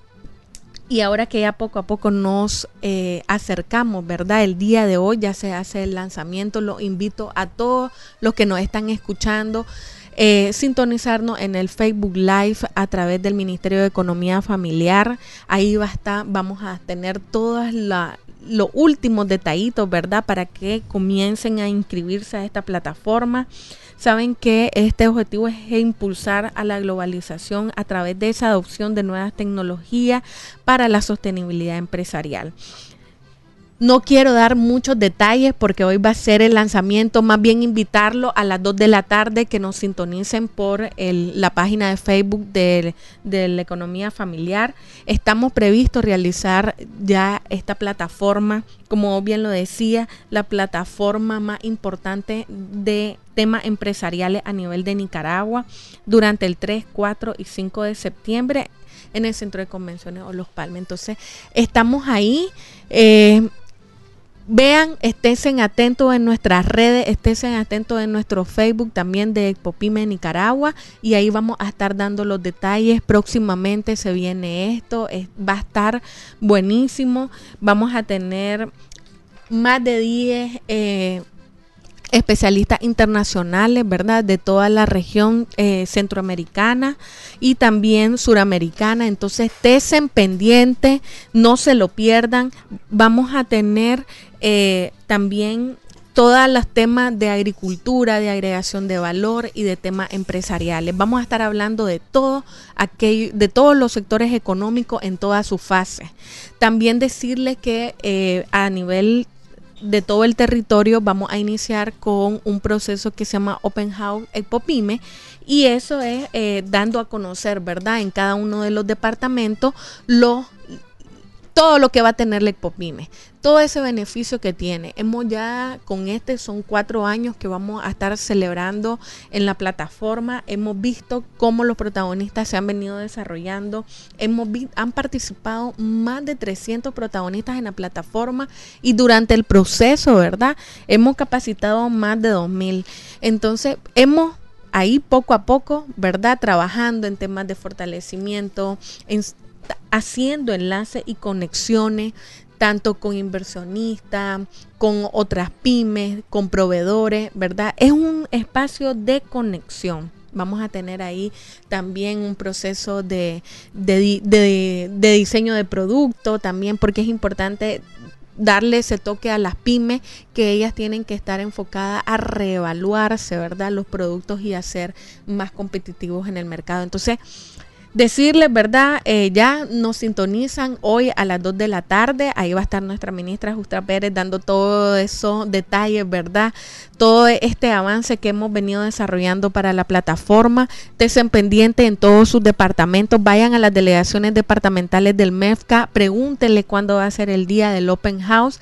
Y ahora que ya poco a poco nos eh, acercamos, ¿verdad? El día de hoy ya se hace el lanzamiento. Los invito a todos los que nos están escuchando, eh, sintonizarnos en el Facebook Live a través del Ministerio de Economía Familiar. Ahí va a estar, vamos a tener todas las los últimos detallitos, ¿verdad? Para que comiencen a inscribirse a esta plataforma. Saben que este objetivo es impulsar a la globalización a través de esa adopción de nuevas tecnologías para la sostenibilidad empresarial. No quiero dar muchos detalles porque hoy va a ser el lanzamiento, más bien invitarlo a las dos de la tarde que nos sintonicen por el, la página de Facebook de, de la Economía Familiar. Estamos previstos realizar ya esta plataforma, como bien lo decía, la plataforma más importante de temas empresariales a nivel de Nicaragua durante el tres, cuatro y cinco de septiembre en el Centro de Convenciones o Los Palmes. Entonces, estamos ahí. Eh, Vean, estén atentos en nuestras redes, estén atentos en nuestro Facebook también de Expo Pyme Nicaragua, y ahí vamos a estar dando los detalles. Próximamente se viene esto, es, va a estar buenísimo. Vamos a tener más de diez eh, especialistas internacionales, ¿verdad? De toda la región eh, centroamericana y también suramericana. Entonces, estén pendientes, no se lo pierdan. Vamos a tener eh, también todos los temas de agricultura, de agregación de valor y de temas empresariales. Vamos a estar hablando de todo aquello, de todos los sectores económicos en todas sus fases. También decirles que eh, a nivel de todo el territorio vamos a iniciar con un proceso que se llama Open House Expo Pyme, y eso es eh, dando a conocer, ¿verdad?, en cada uno de los departamentos los todo lo que va a tener la Expopyme, todo ese beneficio que tiene. Hemos ya, con este son cuatro años que vamos a estar celebrando en la plataforma. Hemos visto cómo los protagonistas se han venido desarrollando. Hemos vi, han participado más de trescientos protagonistas en la plataforma y durante el proceso, ¿verdad? Hemos capacitado más de dos mil. Entonces, hemos ahí poco a poco, ¿verdad? Trabajando en temas de fortalecimiento, en haciendo enlaces y conexiones, tanto con inversionistas, con otras pymes, con proveedores, ¿verdad? Es un espacio de conexión. Vamos a tener ahí también un proceso de, de, de, de diseño de producto también, porque es importante darle ese toque a las pymes, que ellas tienen que estar enfocadas a reevaluarse, ¿verdad? Los productos y a ser más competitivos en el mercado. Entonces, decirles, ¿verdad? Eh, ya nos sintonizan hoy a las dos de la tarde. Ahí va a estar nuestra ministra Justra Pérez dando todos esos detalles, ¿verdad? Todo este avance que hemos venido desarrollando para la plataforma. Estén pendientes en todos sus departamentos. Vayan a las delegaciones departamentales del MEFCA. Pregúntenle cuándo va a ser el día del Open House,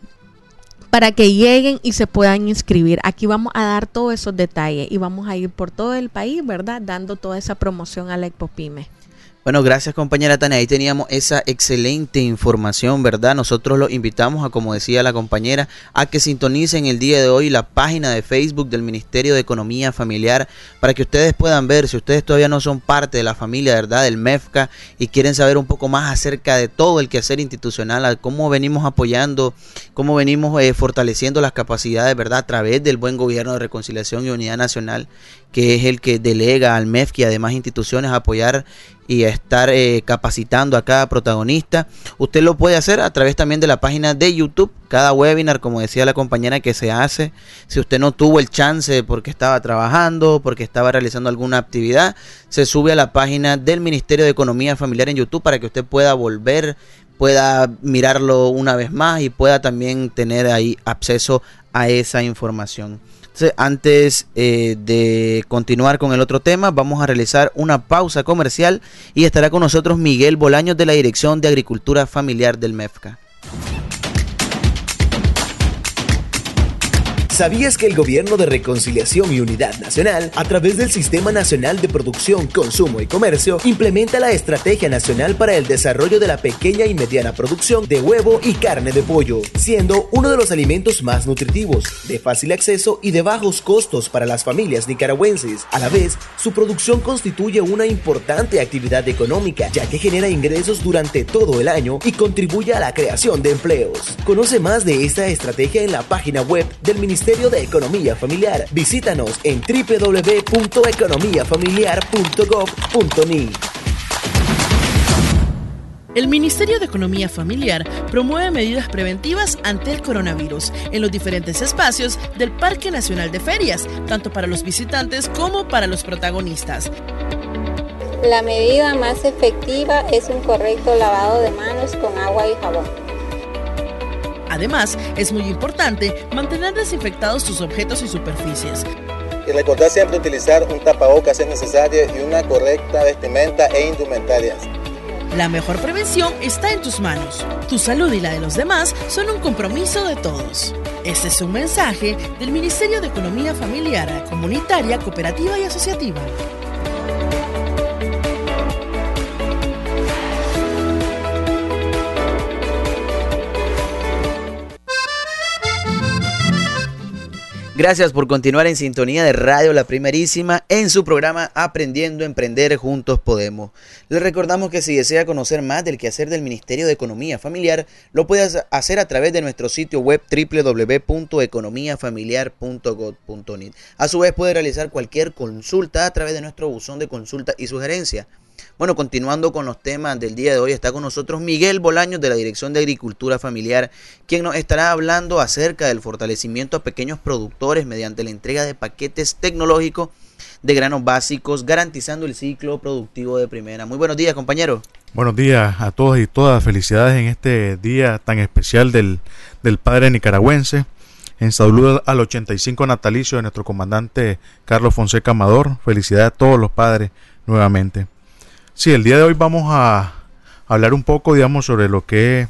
para que lleguen y se puedan inscribir. Aquí vamos a dar todos esos detalles y vamos a ir por todo el país, ¿verdad? Dando toda esa promoción a la Expopyme. Bueno, gracias compañera Tania, ahí teníamos esa excelente información, ¿verdad? Nosotros los invitamos a, como decía la compañera, a que sintonicen el día de hoy la página de Facebook del Ministerio de Economía Familiar, para que ustedes puedan ver, si ustedes todavía no son parte de la familia, ¿verdad?, del MEFCA, y quieren saber un poco más acerca de todo el quehacer institucional, a cómo venimos apoyando, cómo venimos eh, fortaleciendo las capacidades, ¿verdad?, a través del buen gobierno de reconciliación y unidad nacional, que es el que delega al MEFCA y a demás instituciones a apoyar y a estar eh, capacitando a cada protagonista. Usted lo puede hacer a través también de la página de YouTube. Cada webinar, como decía la compañera, que se hace, si usted no tuvo el chance porque estaba trabajando, porque estaba realizando alguna actividad, se sube a la página del Ministerio de Economía Familiar en YouTube para que usted pueda volver, pueda mirarlo una vez más y pueda también tener ahí acceso a esa información. Entonces, antes eh, de continuar con el otro tema, vamos a realizar una pausa comercial y estará con nosotros Miguel Bolaños de la Dirección de Agricultura Familiar del MEFCA. ¿Sabías que el Gobierno de Reconciliación y Unidad Nacional, a través del Sistema Nacional de Producción, Consumo y Comercio, implementa la Estrategia Nacional para el Desarrollo de la Pequeña y Mediana Producción de Huevo y Carne de Pollo, siendo uno de los alimentos más nutritivos, de fácil acceso y de bajos costos para las familias nicaragüenses? A la vez, su producción constituye una importante actividad económica, ya que genera ingresos durante todo el año y contribuye a la creación de empleos. Conoce más de esta estrategia en la página web del Ministerio de Economía Familiar. Visítanos en doble u doble u doble u punto economía familiar punto gov punto ni. El Ministerio de Economía Familiar promueve medidas preventivas ante el coronavirus en los diferentes espacios del Parque Nacional de Ferias, tanto para los visitantes como para los protagonistas. La medida más efectiva es un correcto lavado de manos con agua y jabón. Además, es muy importante mantener desinfectados sus objetos y superficies. Y recordar siempre utilizar un tapabocas si es necesario y una correcta vestimenta e indumentarias. La mejor prevención está en tus manos. Tu salud y la de los demás son un compromiso de todos. Este es un mensaje del Ministerio de Economía Familiar, Comunitaria, Cooperativa y Asociativa. Gracias por continuar en sintonía de Radio La Primerísima en su programa Aprendiendo a Emprender, Juntos Podemos. Les recordamos que si desea conocer más del quehacer del Ministerio de Economía Familiar, lo puede hacer a través de nuestro sitio web doble u doble u doble u punto economía familiar punto gov punto ni. A su vez puede realizar cualquier consulta a través de nuestro buzón de consulta y sugerencia. Bueno, continuando con los temas del día de hoy, está con nosotros Miguel Bolaños de la Dirección de Agricultura Familiar, quien nos estará hablando acerca del fortalecimiento a pequeños productores mediante la entrega de paquetes tecnológicos de granos básicos, garantizando el ciclo productivo de primera. Muy buenos días, compañero. Buenos días a todos y todas. Felicidades en este día tan especial del, del padre nicaragüense. En saludo al ochenta y cinco natalicio de nuestro comandante Carlos Fonseca Amador. Felicidades a todos los padres nuevamente. Sí, el día de hoy vamos a, a hablar un poco, digamos, sobre lo que es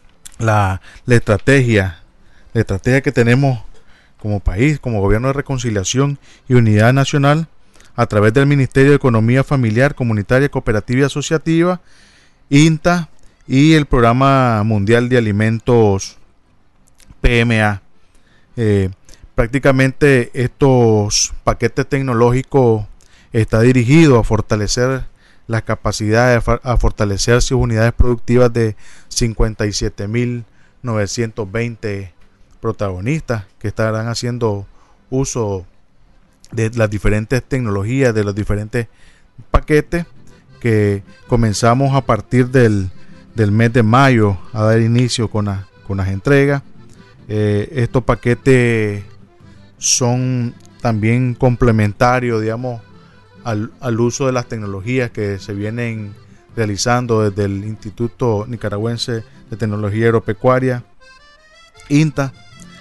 la, la estrategia, la estrategia que tenemos como país, como Gobierno de Reconciliación y Unidad Nacional, a través del Ministerio de Economía Familiar, Comunitaria, Cooperativa y Asociativa, INTA, y el Programa Mundial de Alimentos, P M A. Eh, prácticamente estos paquetes tecnológicos está dirigido a fortalecer las capacidades, a fortalecer sus unidades productivas de cincuenta y siete mil novecientos veinte protagonistas que estarán haciendo uso de las diferentes tecnologías, de los diferentes paquetes que comenzamos a partir del, del mes de mayo a dar inicio con, la, con las entregas. Eh, estos paquetes son también complementarios, digamos, al, al uso de las tecnologías que se vienen realizando desde el Instituto Nicaragüense de Tecnología Agropecuaria, INTA,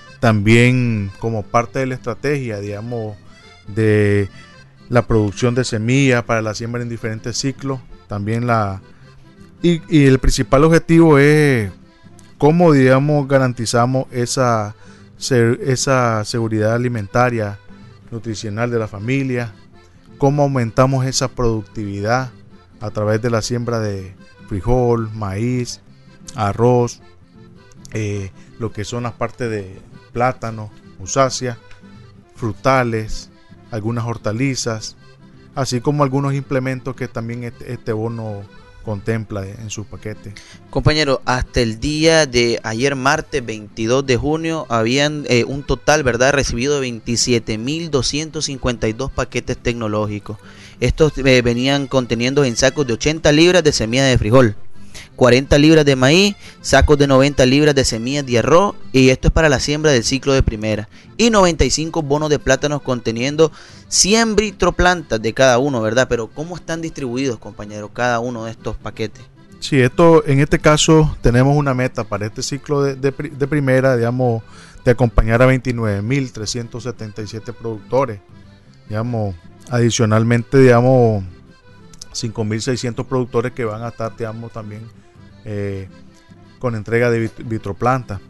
también como parte de la estrategia, digamos, de la producción de semillas para la siembra en diferentes ciclos, también la y, y el principal objetivo es cómo, digamos, garantizamos esa, esa seguridad alimentaria, nutricional de la familia, cómo aumentamos esa productividad a través de la siembra de frijol, maíz, arroz, eh, lo que son las partes de plátano, musácea, frutales, algunas hortalizas, así como algunos implementos que también este, este bono contempla en su paquete. Compañero, hasta el día de ayer martes veintidós de junio habían eh, un total, ¿verdad?, recibido de veintisiete mil doscientos cincuenta y dos paquetes tecnológicos. Estos eh, venían conteniendo en sacos de ochenta libras de semilla de frijol, cuarenta libras de maíz, sacos de noventa libras de semillas de arroz, y esto es para la siembra del ciclo de primera, y noventa y cinco bonos de plátanos conteniendo cien vitroplantas de cada uno, ¿verdad? Pero ¿cómo están distribuidos, compañeros, cada uno de estos paquetes? Sí, esto, en este caso tenemos una meta para este ciclo de, de, de primera, digamos, de acompañar a veintinueve mil trescientos setenta y siete productores, digamos, adicionalmente, digamos, cinco mil seiscientos productores que van a estar, digamos, también eh, con entrega de vit- vitroplantas.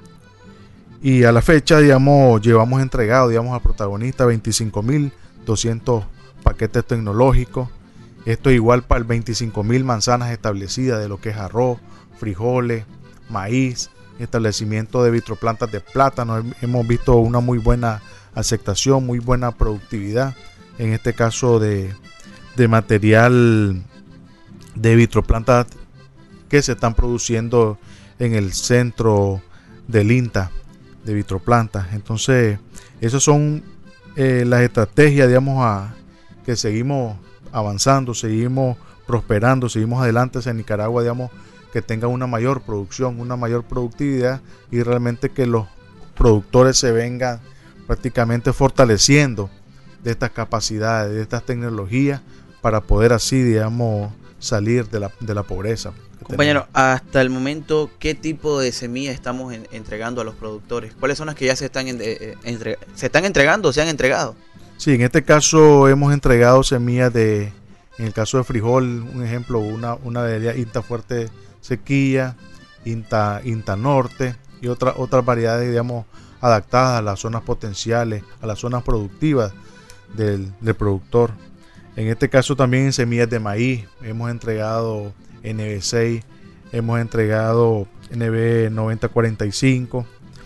Y a la fecha, digamos, llevamos entregado, digamos, al protagonista veinticinco mil doscientos paquetes tecnológicos. Esto es igual para el veinticinco mil manzanas establecidas de lo que es arroz, frijoles, maíz, establecimiento de vitroplantas de plátano. Hemos visto una muy buena aceptación, muy buena productividad, en este caso de, de material de vitroplantas que se están produciendo en el centro del INTA de vitroplantas. Entonces, esas son eh, las estrategias, digamos, a, que seguimos avanzando, seguimos prosperando, seguimos adelante hacia Nicaragua, digamos, que tenga una mayor producción, una mayor productividad, y realmente que los productores se vengan prácticamente fortaleciendo de estas capacidades, de estas tecnologías, para poder así, digamos, salir de la, de la pobreza. Compañero, hasta el momento, ¿qué tipo de semillas estamos en, entregando a los productores? ¿Cuáles son las que ya se están, en, eh, entre, se están entregando o se han entregado? Sí, en este caso hemos entregado semillas de, en el caso de frijol, un ejemplo, una, una de INTA Fuerte Sequía, INTA, INTA Norte y otra, otras variedades, digamos, adaptadas a las zonas potenciales, a las zonas productivas del, del productor. En este caso también en semillas de maíz hemos entregado N B seis, hemos entregado N B noventa cuarenta y cinco,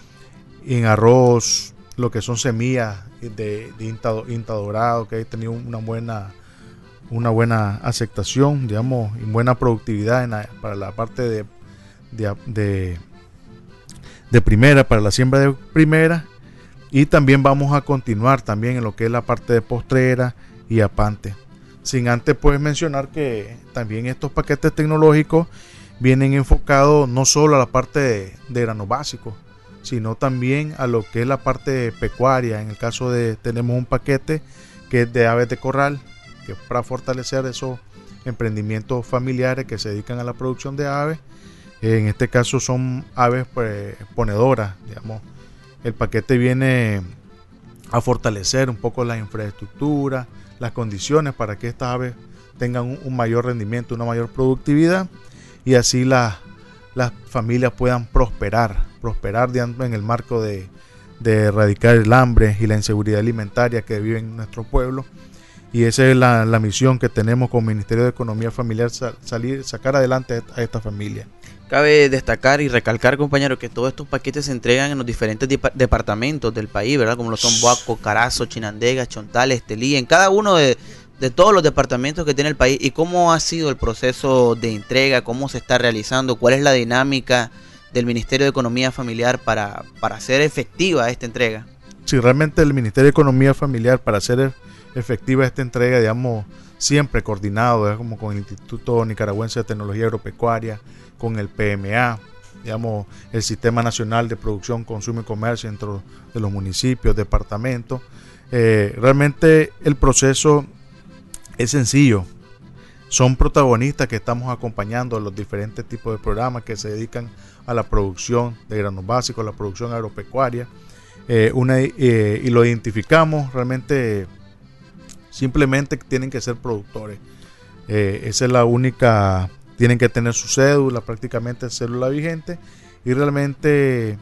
en arroz lo que son semillas de, de INTA, INTA Dorado, que ha tenido una buena una buena aceptación, digamos, y buena productividad en la, para la parte de, de, de, de primera, para la siembra de primera. Y también vamos a continuar también en lo que es la parte de postrera y apante. Sin antes pues mencionar que también estos paquetes tecnológicos vienen enfocados no solo a la parte de, de granos básicos, sino también a lo que es la parte pecuaria. En el caso de, tenemos un paquete que es de aves de corral, que es para fortalecer esos emprendimientos familiares que se dedican a la producción de aves. En este caso son aves pues, ponedoras, digamos. El paquete viene a fortalecer un poco la infraestructura, las condiciones para que estas aves tengan un, un mayor rendimiento, una mayor productividad. y así la, las familias puedan prosperar, prosperar en el marco de, de erradicar el hambre y la inseguridad alimentaria que vive en nuestro pueblo. Y esa es la, la misión que tenemos como Ministerio de Economía Familiar, sal, salir, sacar adelante a esta familia. Cabe destacar y recalcar, compañero, que todos estos paquetes se entregan en los diferentes dip- departamentos del país, ¿verdad? Como lo son Boaco, Carazo, Chinandega, Chontales, Estelí, en cada uno de, de todos los departamentos que tiene el país. ¿Y cómo ha sido el proceso de entrega? ¿Cómo se está realizando? ¿Cuál es la dinámica del Ministerio de Economía Familiar para, para hacer efectiva esta entrega? Sí, realmente el Ministerio de Economía Familiar, para hacer efectiva esta entrega, digamos, siempre coordinado, ¿verdad? Como con el Instituto Nicaragüense de Tecnología Agropecuaria, con el P M A, digamos, el Sistema Nacional de Producción, Consumo y Comercio dentro de los municipios, departamentos. Eh, realmente el proceso es sencillo. Son protagonistas que estamos acompañando los diferentes tipos de programas que se dedican a la producción de granos básicos, a la producción agropecuaria, eh, una, eh, y lo identificamos realmente. Simplemente tienen que ser productores. Eh, esa es la única. Tienen que tener su cédula, prácticamente cédula vigente, y realmente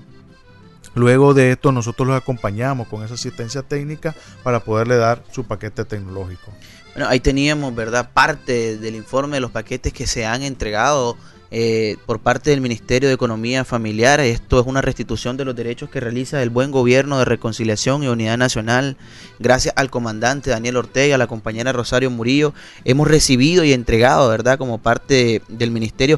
luego de esto nosotros los acompañamos con esa asistencia técnica para poderle dar su paquete tecnológico. Bueno, ahí teníamos, ¿verdad?, parte del informe de los paquetes que se han entregado eh, por parte del Ministerio de Economía Familiar. Esto es una restitución de los derechos que realiza el buen gobierno de reconciliación y unidad nacional. Gracias al comandante Daniel Ortega, a la compañera Rosario Murillo, hemos recibido y entregado, ¿verdad?, como parte del ministerio,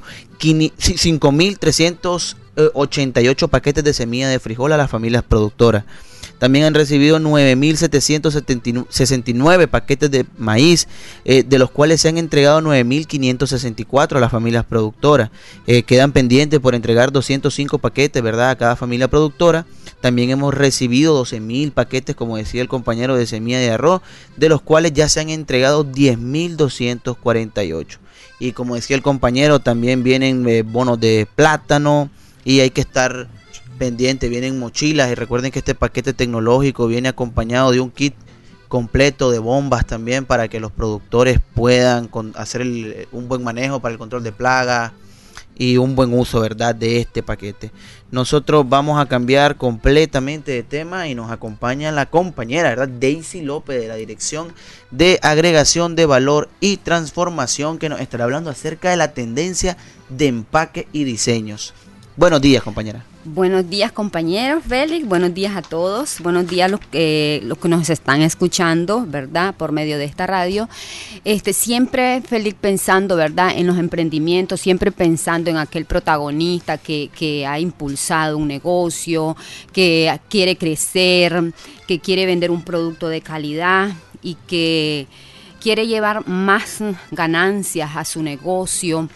cinco mil trescientos ochenta y ocho paquetes de semilla de frijol a las familias productoras. También han recibido nueve mil setecientos sesenta y nueve paquetes de maíz, eh, de los cuales se han entregado nueve mil quinientos sesenta y cuatro a las familias productoras. Eh, quedan pendientes por entregar doscientos cinco paquetes, ¿verdad?, a cada familia productora. También hemos recibido doce mil paquetes, como decía el compañero, de semilla de arroz, de los cuales ya se han entregado diez mil doscientos cuarenta y ocho. Y como decía el compañero, también vienen eh, bonos de plátano, y hay que estar pendiente, vienen mochilas, y recuerden que este paquete tecnológico viene acompañado de un kit completo de bombas también para que los productores puedan con, hacer el, un buen manejo para el control de plagas y un buen uso, ¿verdad?, de este paquete. Nosotros vamos a cambiar completamente de tema y nos acompaña la compañera, ¿verdad?, Daisy López, de la Dirección de Agregación de Valor y Transformación, que nos estará hablando acerca de la tendencia de empaque y diseños. Buenos días, compañera. Buenos días, compañeros, Félix. Buenos días a todos. Buenos días a los que, los que nos están escuchando, ¿verdad?, por medio de esta radio. Este, siempre, Félix, pensando, ¿verdad?, en los emprendimientos, siempre pensando en aquel protagonista que, que ha impulsado un negocio, que quiere crecer, que quiere vender un producto de calidad y que quiere llevar más ganancias a su negocio.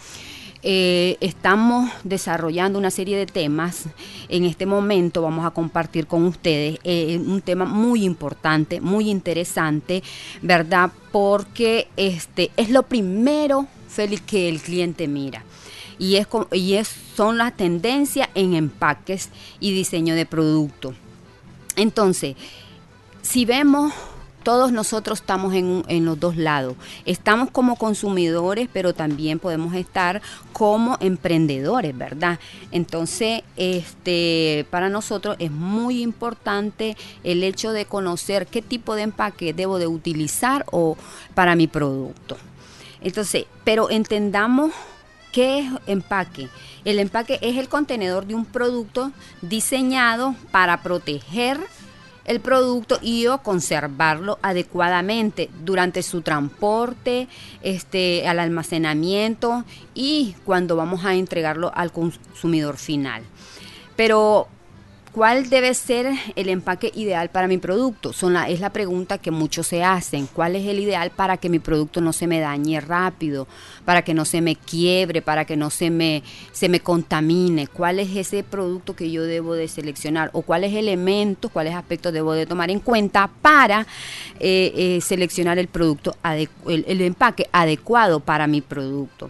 Eh, estamos desarrollando una serie de temas. En este momento vamos a compartir con ustedes eh, un tema muy importante, muy interesante, ¿verdad? Porque este es lo primero, Félix, que el cliente mira. Y, es, y es, son las tendencias en empaques y diseño de producto. Entonces, si vemos, todos nosotros estamos en, en los dos lados. Estamos como consumidores, pero también podemos estar como emprendedores, ¿verdad? Entonces, este, para nosotros es muy importante el hecho de conocer qué tipo de empaque debo de utilizar o para mi producto. Entonces, pero entendamos qué es empaque. El empaque es el contenedor de un producto diseñado para proteger el producto y o conservarlo adecuadamente durante su transporte, este, al almacenamiento y cuando vamos a entregarlo al consumidor final. Pero, ¿cuál debe ser el empaque ideal para mi producto? Son la, es la pregunta que muchos se hacen. ¿Cuál es el ideal para que mi producto no se me dañe rápido, para que no se me quiebre, para que no se me, se me contamine? ¿Cuál es ese producto que yo debo de seleccionar? ¿O cuáles elementos, cuáles aspectos debo de tomar en cuenta para eh, eh, seleccionar el producto, adecu- el, el empaque adecuado para mi producto?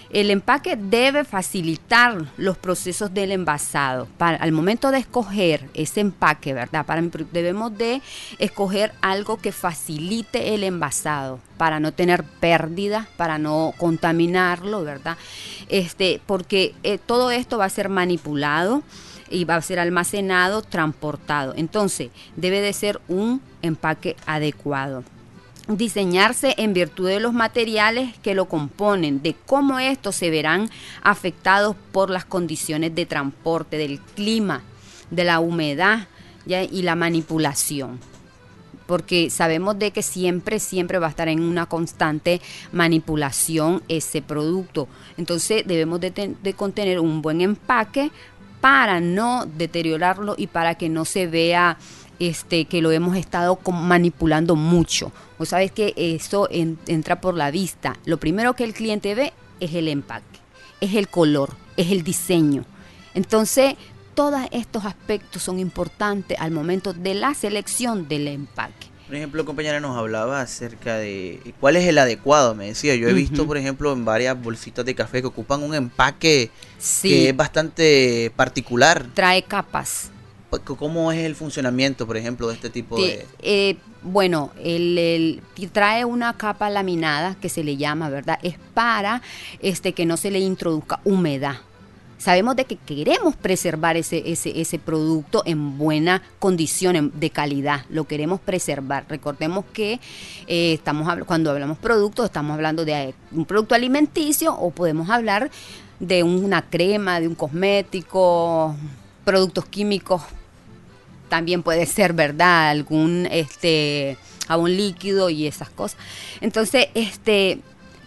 el empaque debe facilitar los procesos del envasado. Para, al momento de escoger ese empaque, ¿verdad? Para mi, debemos de escoger algo que facilite el envasado para no tener pérdidas, para no contaminarlo, ¿verdad? Este, porque eh, todo esto va a ser manipulado y va a ser almacenado, transportado. Entonces, debe de ser un empaque adecuado. Diseñarse en virtud de los materiales que lo componen, de cómo estos se verán afectados por las condiciones de transporte, del clima, de la humedad, ¿ya? Y la manipulación. Porque sabemos de que siempre, siempre va a estar en una constante manipulación ese producto. Entonces debemos de, ten, de contener un buen empaque para no deteriorarlo y para que no se vea este que lo hemos estado manipulando mucho. O sabes que eso en, entra por la vista. Lo primero que el cliente ve es el empaque, es el color, es el diseño. Entonces, todos estos aspectos son importantes al momento de la selección del empaque. Por ejemplo, compañera nos hablaba acerca de cuál es el adecuado, me decía. Yo he uh-huh. visto, por ejemplo, en varias bolsitas de café que ocupan un empaque sí. que es bastante particular. Trae capas. ¿Cómo es el funcionamiento, por ejemplo, de este tipo de...? Eh, bueno, el, el, trae una capa laminada que se le llama, ¿verdad? Es para este que no se le introduzca humedad. Sabemos de que queremos preservar ese, ese, ese producto en buena condición, de calidad, lo queremos preservar. Recordemos que eh, estamos cuando hablamos productos, estamos hablando de un producto alimenticio o podemos hablar de una crema, de un cosmético, productos químicos, también puede ser, ¿verdad? Algún este jabón líquido y esas cosas. Entonces, este...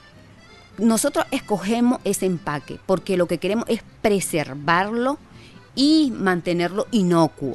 nosotros escogemos ese empaque porque lo que queremos es preservarlo y mantenerlo inocuo.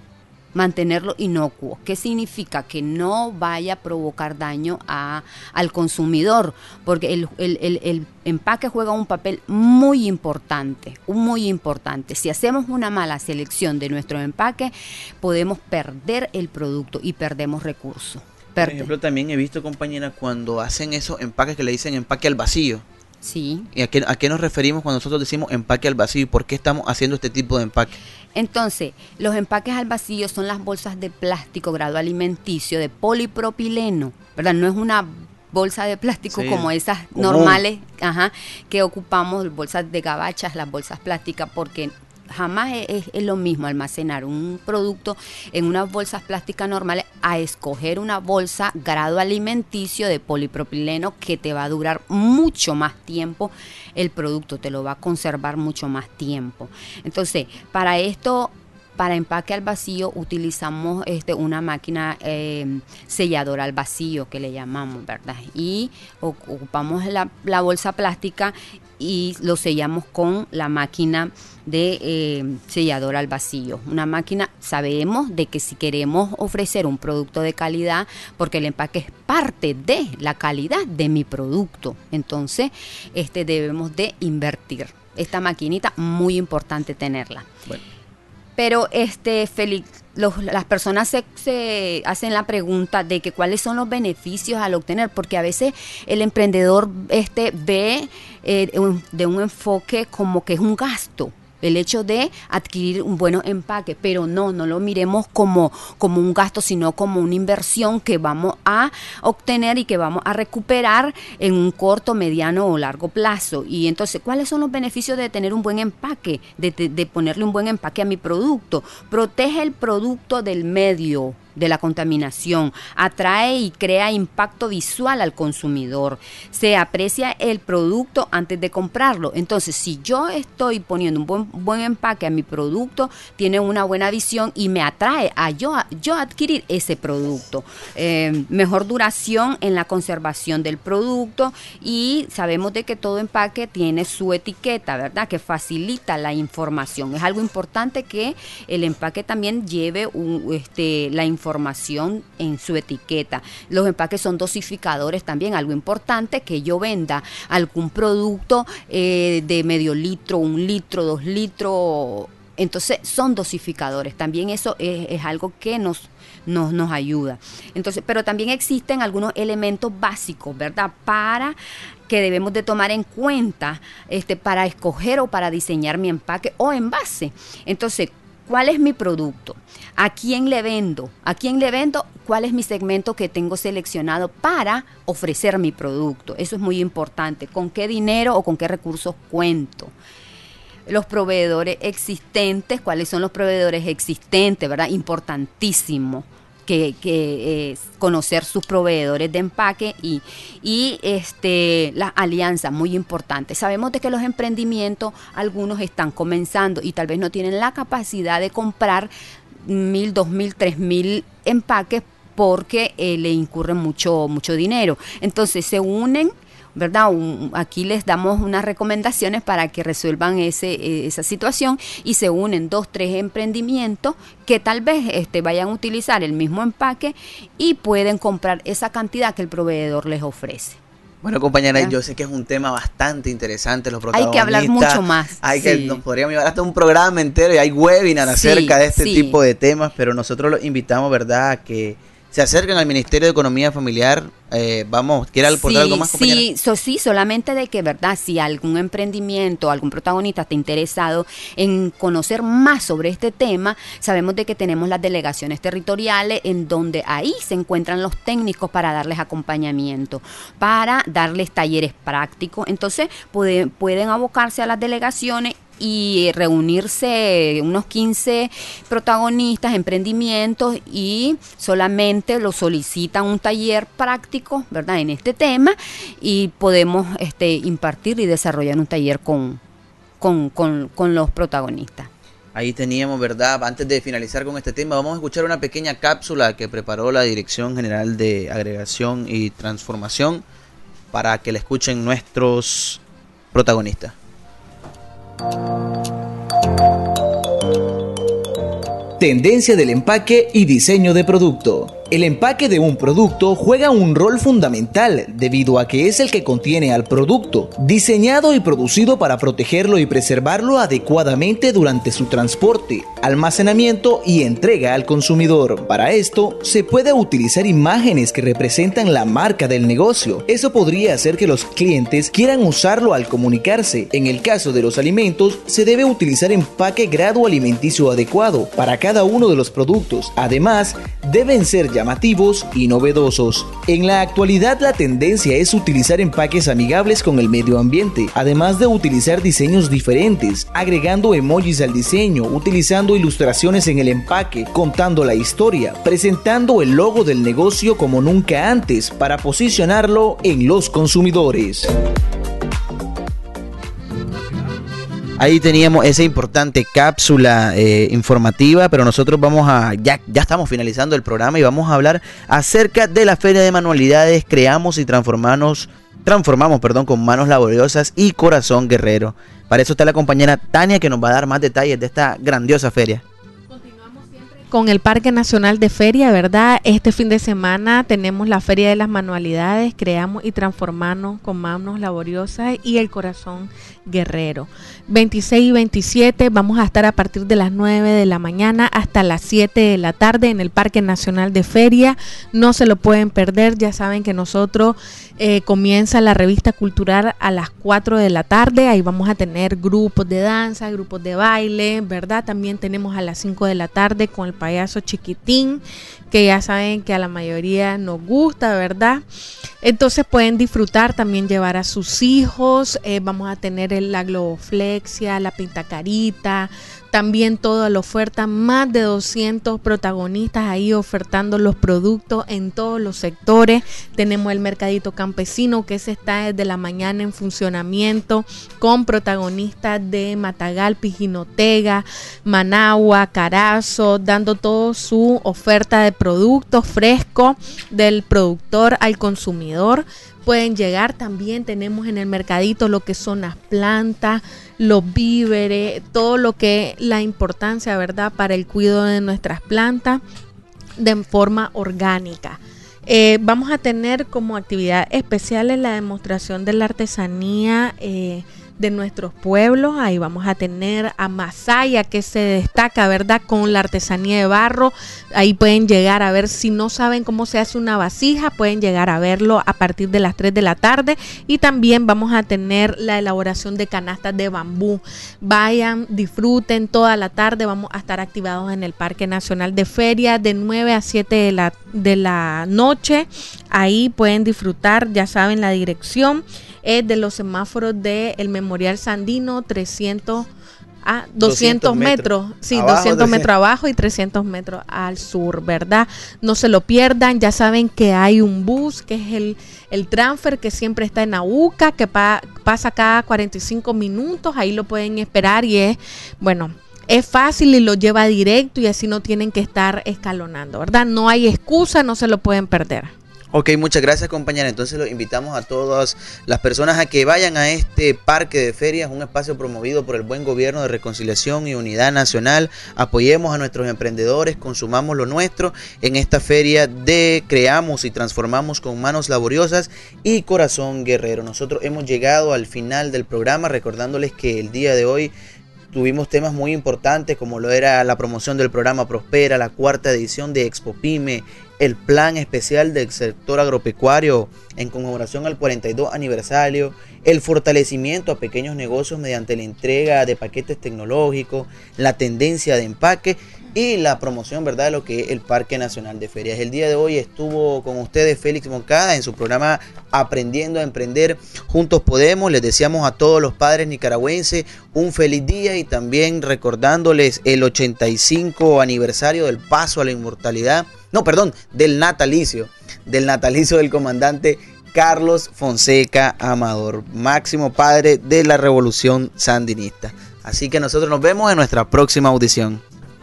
Mantenerlo inocuo. ¿Qué significa? Que no vaya a provocar daño a, al consumidor, porque el, el, el, el empaque juega un papel muy importante, muy importante. Si hacemos una mala selección de nuestro empaque, podemos perder el producto y perdemos recursos. Por ejemplo, también he visto, compañeras, cuando hacen esos empaques que le dicen empaque al vacío. Sí. ¿Y a qué, a qué nos referimos cuando nosotros decimos empaque al vacío? ¿Y por qué estamos haciendo este tipo de empaque? Entonces, los empaques al vacío son las bolsas de plástico grado alimenticio de polipropileno, ¿verdad? No es una bolsa de plástico sí, como esas común. normales ajá, que ocupamos, bolsas de gabachas, las bolsas plásticas, porque jamás es, es lo mismo almacenar un producto en unas bolsas plásticas normales a escoger una bolsa grado alimenticio de polipropileno que te va a durar mucho más tiempo, el producto te lo va a conservar mucho más tiempo. Entonces, para esto, para empaque al vacío utilizamos este una máquina eh, selladora al vacío que le llamamos, ¿verdad? Y ocupamos la, la bolsa plástica y lo sellamos con la máquina de eh, selladora al vacío. Una máquina, sabemos de que si queremos ofrecer un producto de calidad, porque el empaque es parte de la calidad de mi producto, entonces este debemos de invertir. Esta maquinita, muy importante tenerla. Bueno. Pero, este, Félix, los, las personas se, se hacen la pregunta de que cuáles son los beneficios al obtener, porque a veces el emprendedor este, ve eh, un, de un enfoque como que es un gasto, el hecho de adquirir un buen empaque, pero no, no lo miremos como, como un gasto, sino como una inversión que vamos a obtener y que vamos a recuperar en un corto, mediano o largo plazo. Y entonces, ¿cuáles son los beneficios de tener un buen empaque, de, de, de ponerle un buen empaque a mi producto? Protege el producto del medio, de la contaminación, atrae y crea impacto visual al consumidor, se aprecia el producto antes de comprarlo. Entonces, si yo estoy poniendo un buen, buen empaque a mi producto, tiene una buena visión y me atrae a yo, a, yo adquirir ese producto. Eh, mejor duración en la conservación del producto, y sabemos de que todo empaque tiene su etiqueta, ¿verdad? Que facilita la información. Es algo importante que el empaque también lleve un, este, la información información en su etiqueta. Los empaques son dosificadores también, algo importante, que yo venda algún producto eh, de medio litro, un litro, dos litros, entonces son dosificadores. También eso es, es algo que nos nos, nos ayuda. Entonces, pero también existen algunos elementos básicos, ¿verdad? Para que debemos de tomar en cuenta este, para escoger o para diseñar mi empaque o envase. Entonces, ¿cuál es mi producto? ¿A quién le vendo? ¿A quién le vendo? ¿Cuál es mi segmento que tengo seleccionado para ofrecer mi producto? Eso es muy importante. ¿Con qué dinero o con qué recursos cuento? Los proveedores existentes, ¿cuáles son los proveedores existentes? ¿Verdad? Importantísimo. Que, que eh, conocer sus proveedores de empaque y, y este, las alianzas, muy importantes. Sabemos de que los emprendimientos, algunos están comenzando y tal vez no tienen la capacidad de comprar mil, dos mil, tres mil empaques porque eh, le incurre mucho, mucho dinero. Entonces se unen, ¿verdad? Un, aquí les damos unas recomendaciones para que resuelvan ese, eh, esa situación y se unen dos, tres emprendimientos que tal vez este, vayan a utilizar el mismo empaque y pueden comprar esa cantidad que el proveedor les ofrece. Bueno, compañera, ¿Ya? yo sé que es un tema bastante interesante, los protagonistas. Hay que hablar mucho más. Hay sí. que, nos podríamos llevar hasta un programa entero y hay webinar acerca sí, de este sí. tipo de temas, pero nosotros los invitamos, ¿verdad?, a que se acerquen al Ministerio de Economía Familiar. Eh, vamos, ¿quiere aportar sí, algo más, compañera? Sí, so, sí, solamente de que, ¿verdad? Si algún emprendimiento, algún protagonista está interesado en conocer más sobre este tema, sabemos de que tenemos las delegaciones territoriales en donde ahí se encuentran los técnicos para darles acompañamiento, para darles talleres prácticos. Entonces, puede, pueden abocarse a las delegaciones y reunirse unos quince protagonistas, emprendimientos, y solamente lo solicitan un taller práctico, ¿verdad?, en este tema, y podemos este, impartir y desarrollar un taller con, con, con, con los protagonistas. Ahí teníamos, ¿verdad? Antes de finalizar con este tema, vamos a escuchar una pequeña cápsula que preparó la Dirección General de Agregación y Transformación para que la escuchen nuestros protagonistas. Tendencia del empaque y diseño de producto. El empaque de un producto juega un rol fundamental debido a que es el que contiene al producto, diseñado y producido para protegerlo y preservarlo adecuadamente durante su transporte, almacenamiento y entrega al consumidor. Para esto, se puede utilizar imágenes que representan la marca del negocio. Eso podría hacer que los clientes quieran usarlo al comunicarse. En el caso de los alimentos, se debe utilizar empaque grado alimenticio adecuado para cada uno de los productos. Además, deben ser llamativos y novedosos. En la actualidad, la tendencia es utilizar empaques amigables con el medio ambiente, además de utilizar diseños diferentes, agregando emojis al diseño, utilizando ilustraciones en el empaque, contando la historia, presentando el logo del negocio como nunca antes para posicionarlo en los consumidores. Ahí teníamos esa importante cápsula eh, informativa, pero nosotros vamos a, ya, ya estamos finalizando el programa y vamos a hablar acerca de la Feria de Manualidades Creamos y Transformamos, transformamos perdón, con Manos Laboriosas y Corazón Guerrero. Para eso está la compañera Tania, que nos va a dar más detalles de esta grandiosa feria. Con el Parque Nacional de Feria, ¿verdad? Este fin de semana tenemos la Feria de las Manualidades, Creamos y Transformamos con Manos Laboriosas y el Corazón Guerrero. veintiséis y veintisiete vamos a estar a partir de las nueve de la mañana hasta las siete de la tarde en el Parque Nacional de Feria. No se lo pueden perder, ya saben que nosotros eh, comienza la revista cultural a las cuatro de la tarde. Ahí vamos a tener grupos de danza, grupos de baile, ¿verdad? También tenemos a las cinco de la tarde con el payaso Chiquitín, que ya saben que a la mayoría nos gusta, ¿verdad? Entonces pueden disfrutar, también llevar a sus hijos. Eh, vamos a tener el, la globoflexia, la pintacarita, también toda la oferta, más de doscientos protagonistas ahí ofertando los productos en todos los sectores. Tenemos el mercadito campesino, que se está desde la mañana en funcionamiento, con protagonistas de Matagalpa, Jinotega, Managua, Carazo, dando toda su oferta de productos frescos del productor al consumidor. Pueden llegar, también tenemos en el mercadito lo que son las plantas, los víveres, todo lo que la importancia, ¿verdad?, para el cuidado de nuestras plantas de forma orgánica. Eh, vamos a tener como actividad especial la demostración de la artesanía eh, de nuestros pueblos. Ahí vamos a tener a Masaya, que se destaca, ¿verdad?, con la artesanía de barro. Ahí pueden llegar a ver, si no saben cómo se hace una vasija, pueden llegar a verlo a partir de las tres de la tarde. Y también vamos a tener la elaboración de canastas de bambú. Vayan, disfruten toda la tarde. Vamos a estar activados en el Parque Nacional de Feria de nueve a siete de la, de la noche. Ahí pueden disfrutar, ya saben la dirección. Es de los semáforos del Memorial Sandino, trescientos a doscientos metros, sí, abajo, doscientos metros abajo y trescientos metros al sur, ¿verdad? No se lo pierdan. Ya saben que hay un bus, que es el, el transfer, que siempre está en Aúca, que pa, pasa cada cuarenta y cinco minutos. Ahí lo pueden esperar y es, bueno, es fácil y lo lleva directo, y así no tienen que estar escalonando, ¿verdad? No hay excusa, no se lo pueden perder. Ok, muchas gracias, compañera. Entonces los invitamos a todas las personas a que vayan a este parque de ferias, un espacio promovido por el Buen Gobierno de Reconciliación y Unidad Nacional. Apoyemos a nuestros emprendedores, consumamos lo nuestro en esta feria de Creamos y Transformamos con Manos Laboriosas y Corazón Guerrero. Nosotros hemos llegado al final del programa, recordándoles que el día de hoy tuvimos temas muy importantes, como lo era la promoción del programa Prospera, la cuarta edición de Expo Pyme, el plan especial del sector agropecuario en conmemoración al cuarenta y dos aniversario, el fortalecimiento a pequeños negocios mediante la entrega de paquetes tecnológicos, la tendencia de empaque y la promoción, ¿verdad?, de lo que es el Parque Nacional de Ferias. El día de hoy estuvo con ustedes Félix Moncada en su programa Aprendiendo a Emprender. Juntos Podemos. Les deseamos a todos los padres nicaragüenses un feliz día, y también recordándoles el ochenta y cinco aniversario del paso a la inmortalidad, no, perdón, del natalicio, del natalicio del comandante Carlos Fonseca Amador, máximo padre de la revolución sandinista. Así que nosotros nos vemos en nuestra próxima audición.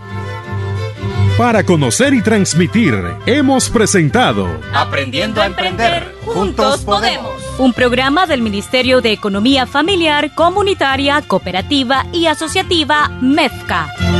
Para conocer y transmitir, hemos presentado Aprendiendo a Emprender, Juntos Podemos. Un programa del Ministerio de Economía Familiar, Comunitaria, Cooperativa y Asociativa, MEFCA.